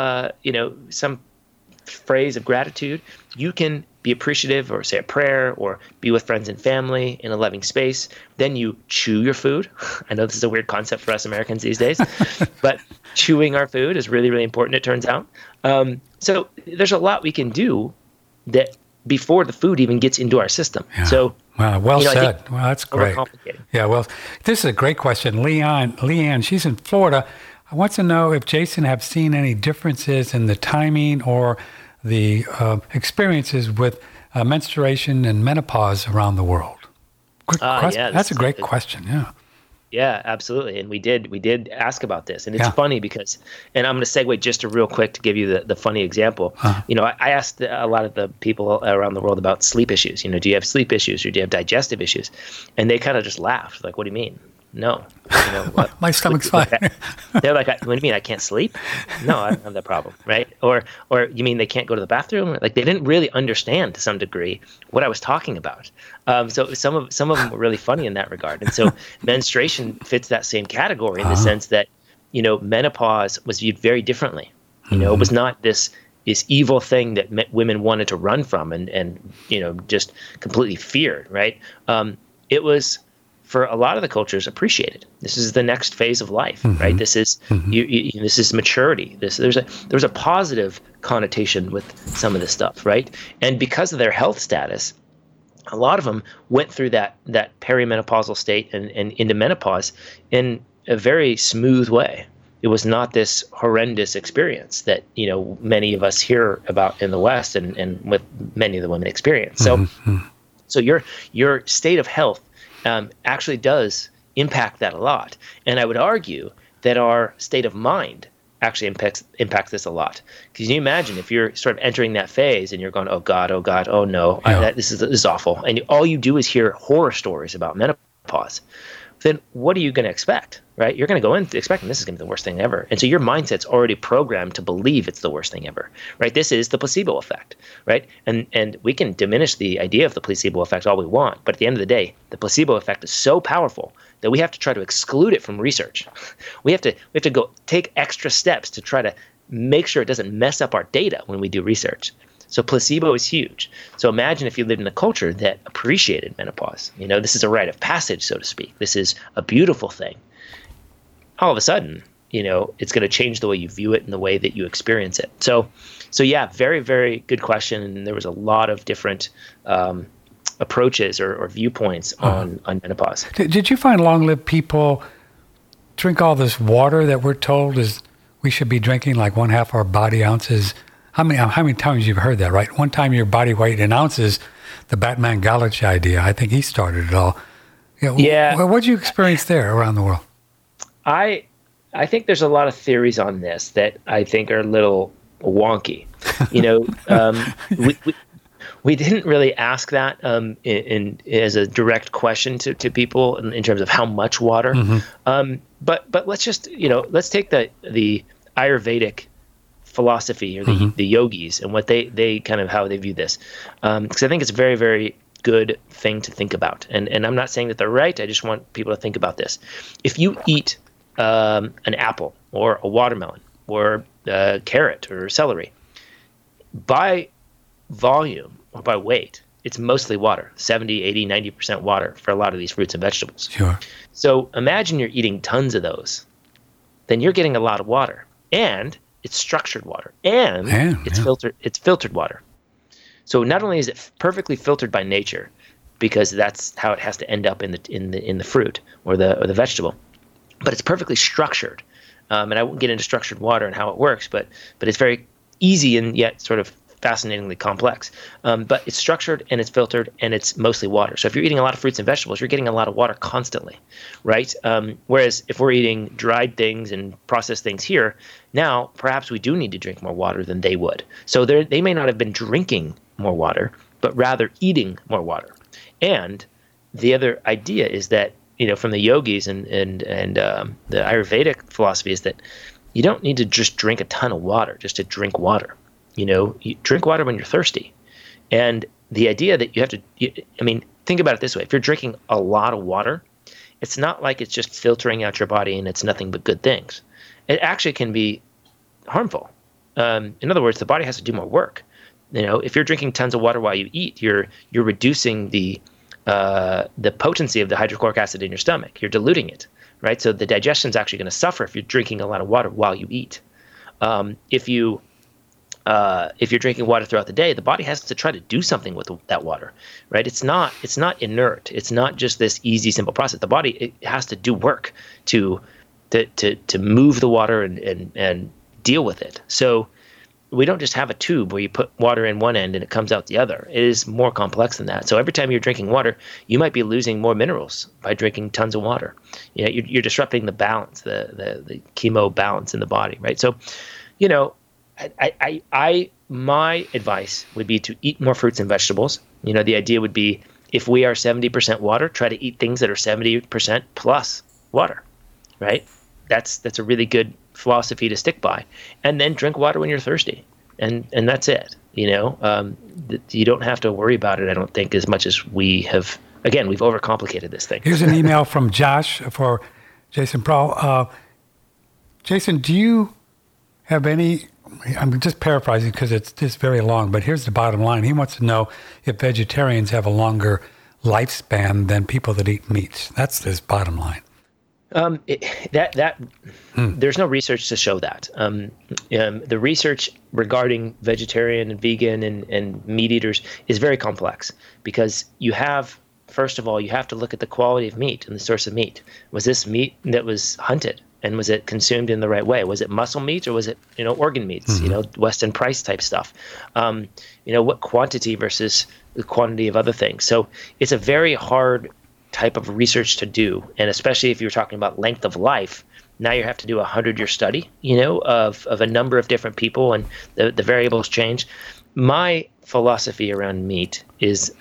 some phrase of gratitude. You can be appreciative or say a prayer or be with friends and family in a loving space. Then you chew your food. I know this is a weird concept for us Americans these days, but chewing our food is really, really important, it turns out. So there's a lot we can do that before the food even gets into our system. Yeah. So, well said. Well, that's great. Yeah, well, this is a great question. Leanne, she's in Florida. I want to know if Jason have seen any differences in the timing or the experiences with menstruation and menopause around the world. Yeah, that's a great question. Yeah. Yeah, absolutely. And we did ask about this. And it's funny because, and I'm going to segue just real quick to give you the funny example. I asked a lot of the people around the world about sleep issues. Do you have sleep issues or do you have digestive issues? And they kind of just laughed. Like, what do you mean? No. What? My stomach's fine. They're like, what do you mean? I can't sleep? No, I don't have that problem, right? Or you mean they can't go to the bathroom? Like they didn't really understand to some degree what I was talking about. So some of them were really funny in that regard. And so menstruation fits that same category in the sense that, menopause was viewed very differently. It was not this evil thing that women wanted to run from and just completely feared, right? It was, for a lot of the cultures, appreciated. This is the next phase of life, right? This is this is maturity. There's a positive connotation with some of this stuff, right? And because of their health status, a lot of them went through that perimenopausal state and into menopause in a very smooth way. It was not this horrendous experience that many of us hear about in the West and with many of the women experience. So your state of health actually does impact that a lot. And I would argue that our state of mind actually impacts this a lot. Because you imagine if you're sort of entering that phase and you're going, oh God, oh no, this is awful. And all you do is hear horror stories about menopause. Then what are you going to expect, right? You're going to go in expecting this is going to be the worst thing ever. And so your mindset's already programmed to believe it's the worst thing ever, right? This is the placebo effect, right? And we can diminish the idea of the placebo effect all we want, but at the end of the day, the placebo effect is so powerful that we have to try to exclude it from research. We have to go take extra steps to try to make sure it doesn't mess up our data when we do research. So placebo is huge. So imagine if you lived in a culture that appreciated menopause. This is a rite of passage, so to speak. This is a beautiful thing. All of a sudden, it's going to change the way you view it and the way that you experience it. So yeah, very, very good question. And there was a lot of different approaches or viewpoints on menopause. Did you find long-lived people drink all this water that we're told is we should be drinking, like 1/2 our body ounces? How many times you've heard that, right? One time your body weight in ounces, the Batman Galich idea. I think he started it all. Yeah. What did you experience there around the world? I think there's a lot of theories on this that I think are a little wonky. We didn't really ask that as a direct question to people in terms of how much water. But let's just let's take the Ayurvedic philosophy or the yogis and what they kind of how they view this, because I think it's a very, very good thing to think about. And I'm not saying that they're right. I just want people to think about this. If you eat an apple or a watermelon or a carrot or celery, by volume or by weight, it's mostly water, 70, 80, 90% water for a lot of these fruits and vegetables. Sure. So imagine you're eating tons of those. Then you're getting a lot of water. And it's structured water, and it's filtered water. So not only is it perfectly filtered by nature, because that's how it has to end up in the fruit or the vegetable, but it's perfectly structured. And I won't get into structured water and how it works, but it's very easy and yet sort of fascinatingly complex. But it's structured and it's filtered and it's mostly water. So if you're eating a lot of fruits and vegetables, you're getting a lot of water constantly, right? Whereas if we're eating dried things and processed things here, now perhaps we do need to drink more water than they would. So they may not have been drinking more water, but rather eating more water. And the other idea is that, from the yogis and the Ayurvedic philosophy is that you don't need to just drink a ton of water just to drink water. You drink water when you're thirsty. And the idea that you have to, think about it this way. If you're drinking a lot of water, it's not like it's just filtering out your body and it's nothing but good things. It actually can be harmful. In other words, the body has to do more work. If you're drinking tons of water while you eat, you're reducing the potency of the hydrochloric acid in your stomach. You're diluting it, right? So the digestion is actually going to suffer if you're drinking a lot of water while you eat. If you're drinking water throughout the day, the body has to try to do something with that water, right? It's not inert. It's not just this easy, simple process. The body, it has to do work to move the water and deal with it. So we don't just have a tube where you put water in one end and it comes out the other. It is more complex than that. So every time you're drinking water, you might be losing more minerals by drinking tons of water. You're disrupting the balance, the chemo balance in the body, right? So, my advice would be to eat more fruits and vegetables. The idea would be if we are 70% water, try to eat things that are 70% plus water, right? That's a really good philosophy to stick by. And then drink water when you're thirsty, and that's it. You don't have to worry about it, I don't think, as much as we have. Again, we've overcomplicated this thing. Here's an email from Josh for Jason Prowl. Jason, do you have any? I'm just paraphrasing because it's just very long, but here's the bottom line. He wants to know if vegetarians have a longer lifespan than people that eat meat. That's his bottom line. There's no research to show that. The research regarding vegetarian and vegan and meat eaters is very complex because first of all, you have to look at the quality of meat and the source of meat. Was this meat that was hunted? And was it consumed in the right way? Was it muscle meat or was it, organ meats, Weston Price type stuff? What quantity versus the quantity of other things? So it's a very hard type of research to do. And especially if you're talking about length of life, now you have to do a 100-year study, of a number of different people, and the variables change. My philosophy around meat is,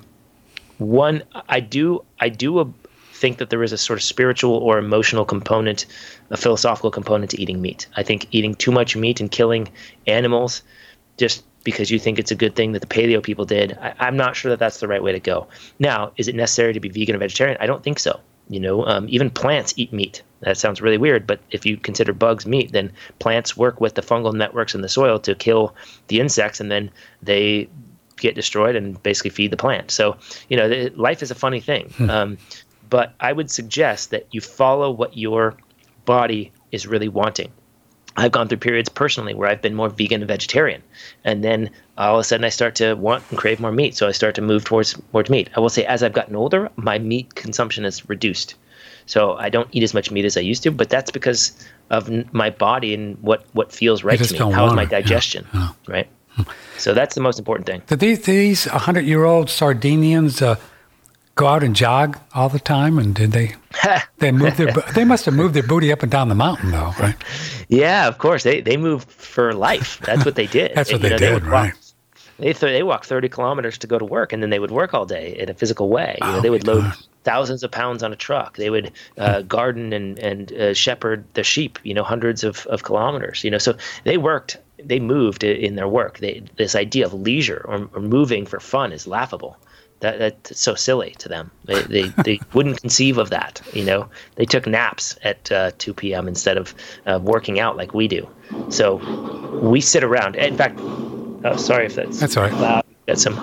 one, I do think that there is a sort of spiritual or emotional component, a philosophical component to eating meat. I think eating too much meat and killing animals just because you think it's a good thing that the paleo people did, I'm not sure that that's the right way to go. Now, is it necessary to be vegan or vegetarian? I don't think so. Even plants eat meat. That sounds really weird, but if you consider bugs meat, then plants work with the fungal networks in the soil to kill the insects, and then they get destroyed and basically feed the plant. So, life is a funny thing. But I would suggest that you follow what your body is really wanting. I've gone through periods personally where I've been more vegan and vegetarian, and then all of a sudden I start to want and crave more meat, so I start to move towards meat. I will say as I've gotten older, my meat consumption has reduced. So I don't eat as much meat as I used to, but that's because of my body and what feels right to me. How is my digestion, right? So that's the most important thing. Did these 100-year-old Sardinians go out and jog all the time, and did they move they must have moved their booty up and down the mountain, though, right? Yeah, of course. They moved for life. That's what they did. That's what they did, right? They walked 30 kilometers to go to work, and then they would work all day in a physical way. They would load thousands of pounds on a truck. They would garden and shepherd the sheep, hundreds of kilometers. So they moved in their work. This idea of leisure or moving for fun is laughable. That's so silly to them. They wouldn't conceive of that. They took naps at 2 p.m. instead of working out like we do. So we sit around. In fact, sorry if that's all right. Loud. Got some.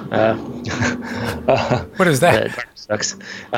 What is that? Sucks.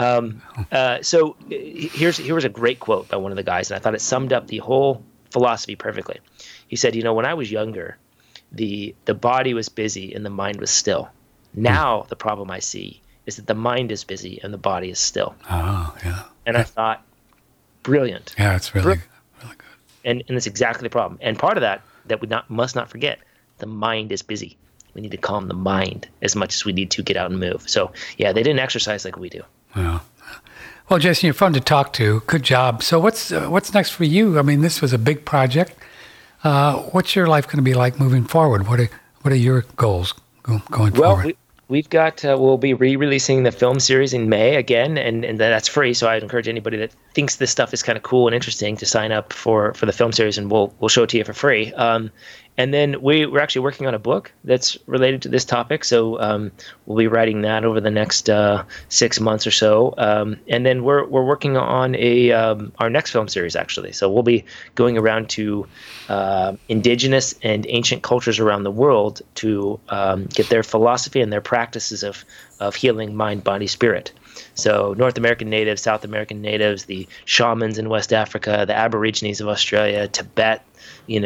So here's a great quote by one of the guys, and I thought it summed up the whole philosophy perfectly. He said, when I was younger, the body was busy and the mind was still. Now the problem I see is that the mind is busy and the body is still. Oh, yeah. And I thought, brilliant. Yeah, it's really good. And that's exactly the problem. And part of that we must not forget, the mind is busy. We need to calm the mind as much as we need to get out and move. So, yeah, they didn't exercise like we do. Yeah. Well, Jason, you're fun to talk to. Good job. So what's next for you? I mean, this was a big project. What's your life going to be like moving forward? What are your goals going forward? We've got we'll be re-releasing the film series in May again, and that's free. So I'd encourage anybody that thinks this stuff is kind of cool and interesting to sign up for the film series, and we'll show it to you for free. And then we're actually working on a book that's related to this topic. So we'll be writing that over the next 6 months or so. And then we're working on our next film series, actually. So we'll be going around to indigenous and ancient cultures around the world to get their philosophy and their practices of healing mind, body, spirit. So North American natives, South American natives, the shamans in West Africa, the Aborigines of Australia, Tibet, the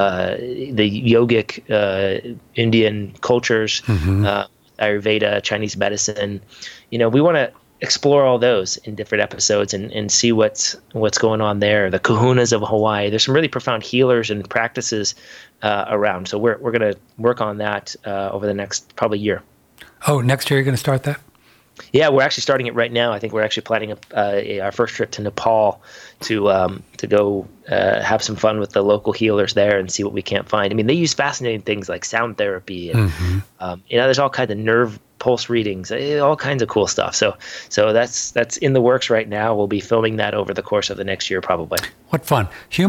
yogic Indian cultures, Ayurveda, Chinese medicine. We want to explore all those in different episodes and see what's going on there. The kahunas of Hawaii. There's some really profound healers and practices around. So we're going to work on that over the next probably year. Oh, next year you're going to start that? Yeah, we're actually starting it right now. I think we're actually planning our first trip to Nepal to go have some fun with the local healers there and see what we can't find. I mean, they use fascinating things like sound therapy, and there's all kinds of nerve pulse readings, all kinds of cool stuff. So that's in the works right now. We'll be filming that over the course of the next year, probably. What fun!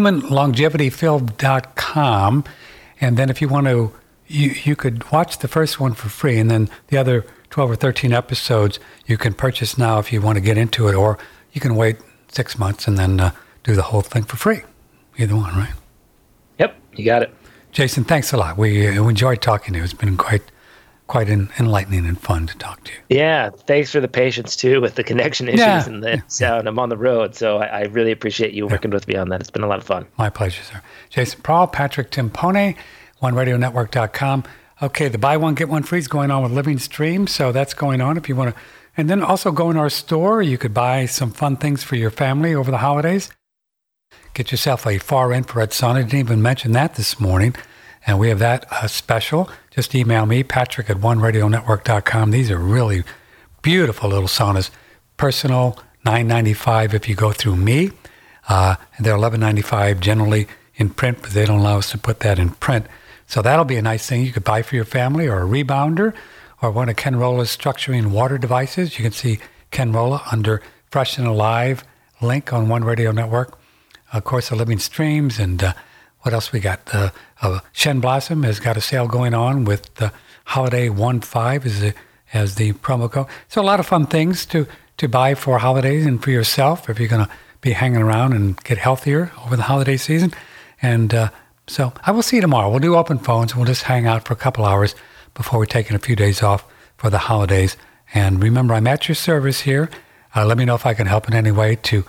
HumanLongevityFilm.com, and then if you want to, you could watch the first one for free, and then the other 12 or 13 episodes you can purchase now if you want to get into it, or you can wait 6 months and then do the whole thing for free. Either one, right? Yep, you got it. Jason, thanks a lot. We enjoyed talking to you. It's been quite enlightening and fun to talk to you. Yeah, thanks for the patience too with the connection issues and the sound. I'm on the road, so I really appreciate you working with me on that. It's been a lot of fun. My pleasure, sir. Jason Prowl, Patrick Timpone, OneRadioNetwork.com. Okay, the buy one, get one free is going on with Living Stream, so that's going on if you want to. And then also go in our store. You could buy some fun things for your family over the holidays. Get yourself a far infrared sauna. I didn't even mention that this morning. And we have that special. Just email me, Patrick at OneRadioNetwork.com. These are really beautiful little saunas. Personal, $9.95 if you go through me. And they're $11.95 generally in print, but they don't allow us to put that in print. So that'll be a nice thing you could buy for your family, or a rebounder, or one of Ken Rolla's structuring water devices. You can see Ken Rolla under Fresh and Alive link on One Radio Network. Of course, the Living Streams, and what else we got? Shen Blossom has got a sale going on with the Holiday 15 as the promo code. So a lot of fun things to buy for holidays and for yourself if you're going to be hanging around and get healthier over the holiday season. And so I will see you tomorrow. We'll do open phones. We'll just hang out for a couple hours before we're taking a few days off for the holidays. And remember, I'm at your service here. Let me know if I can help in any way to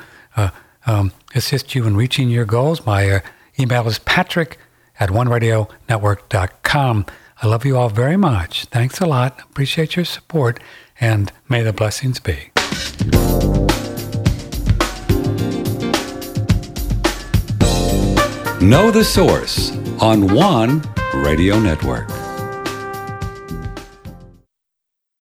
assist you in reaching your goals. My email is patrick at OneRadioNetwork.com. I love you all very much. Thanks a lot. Appreciate your support, and may the blessings be. Know the Source on One Radio Network.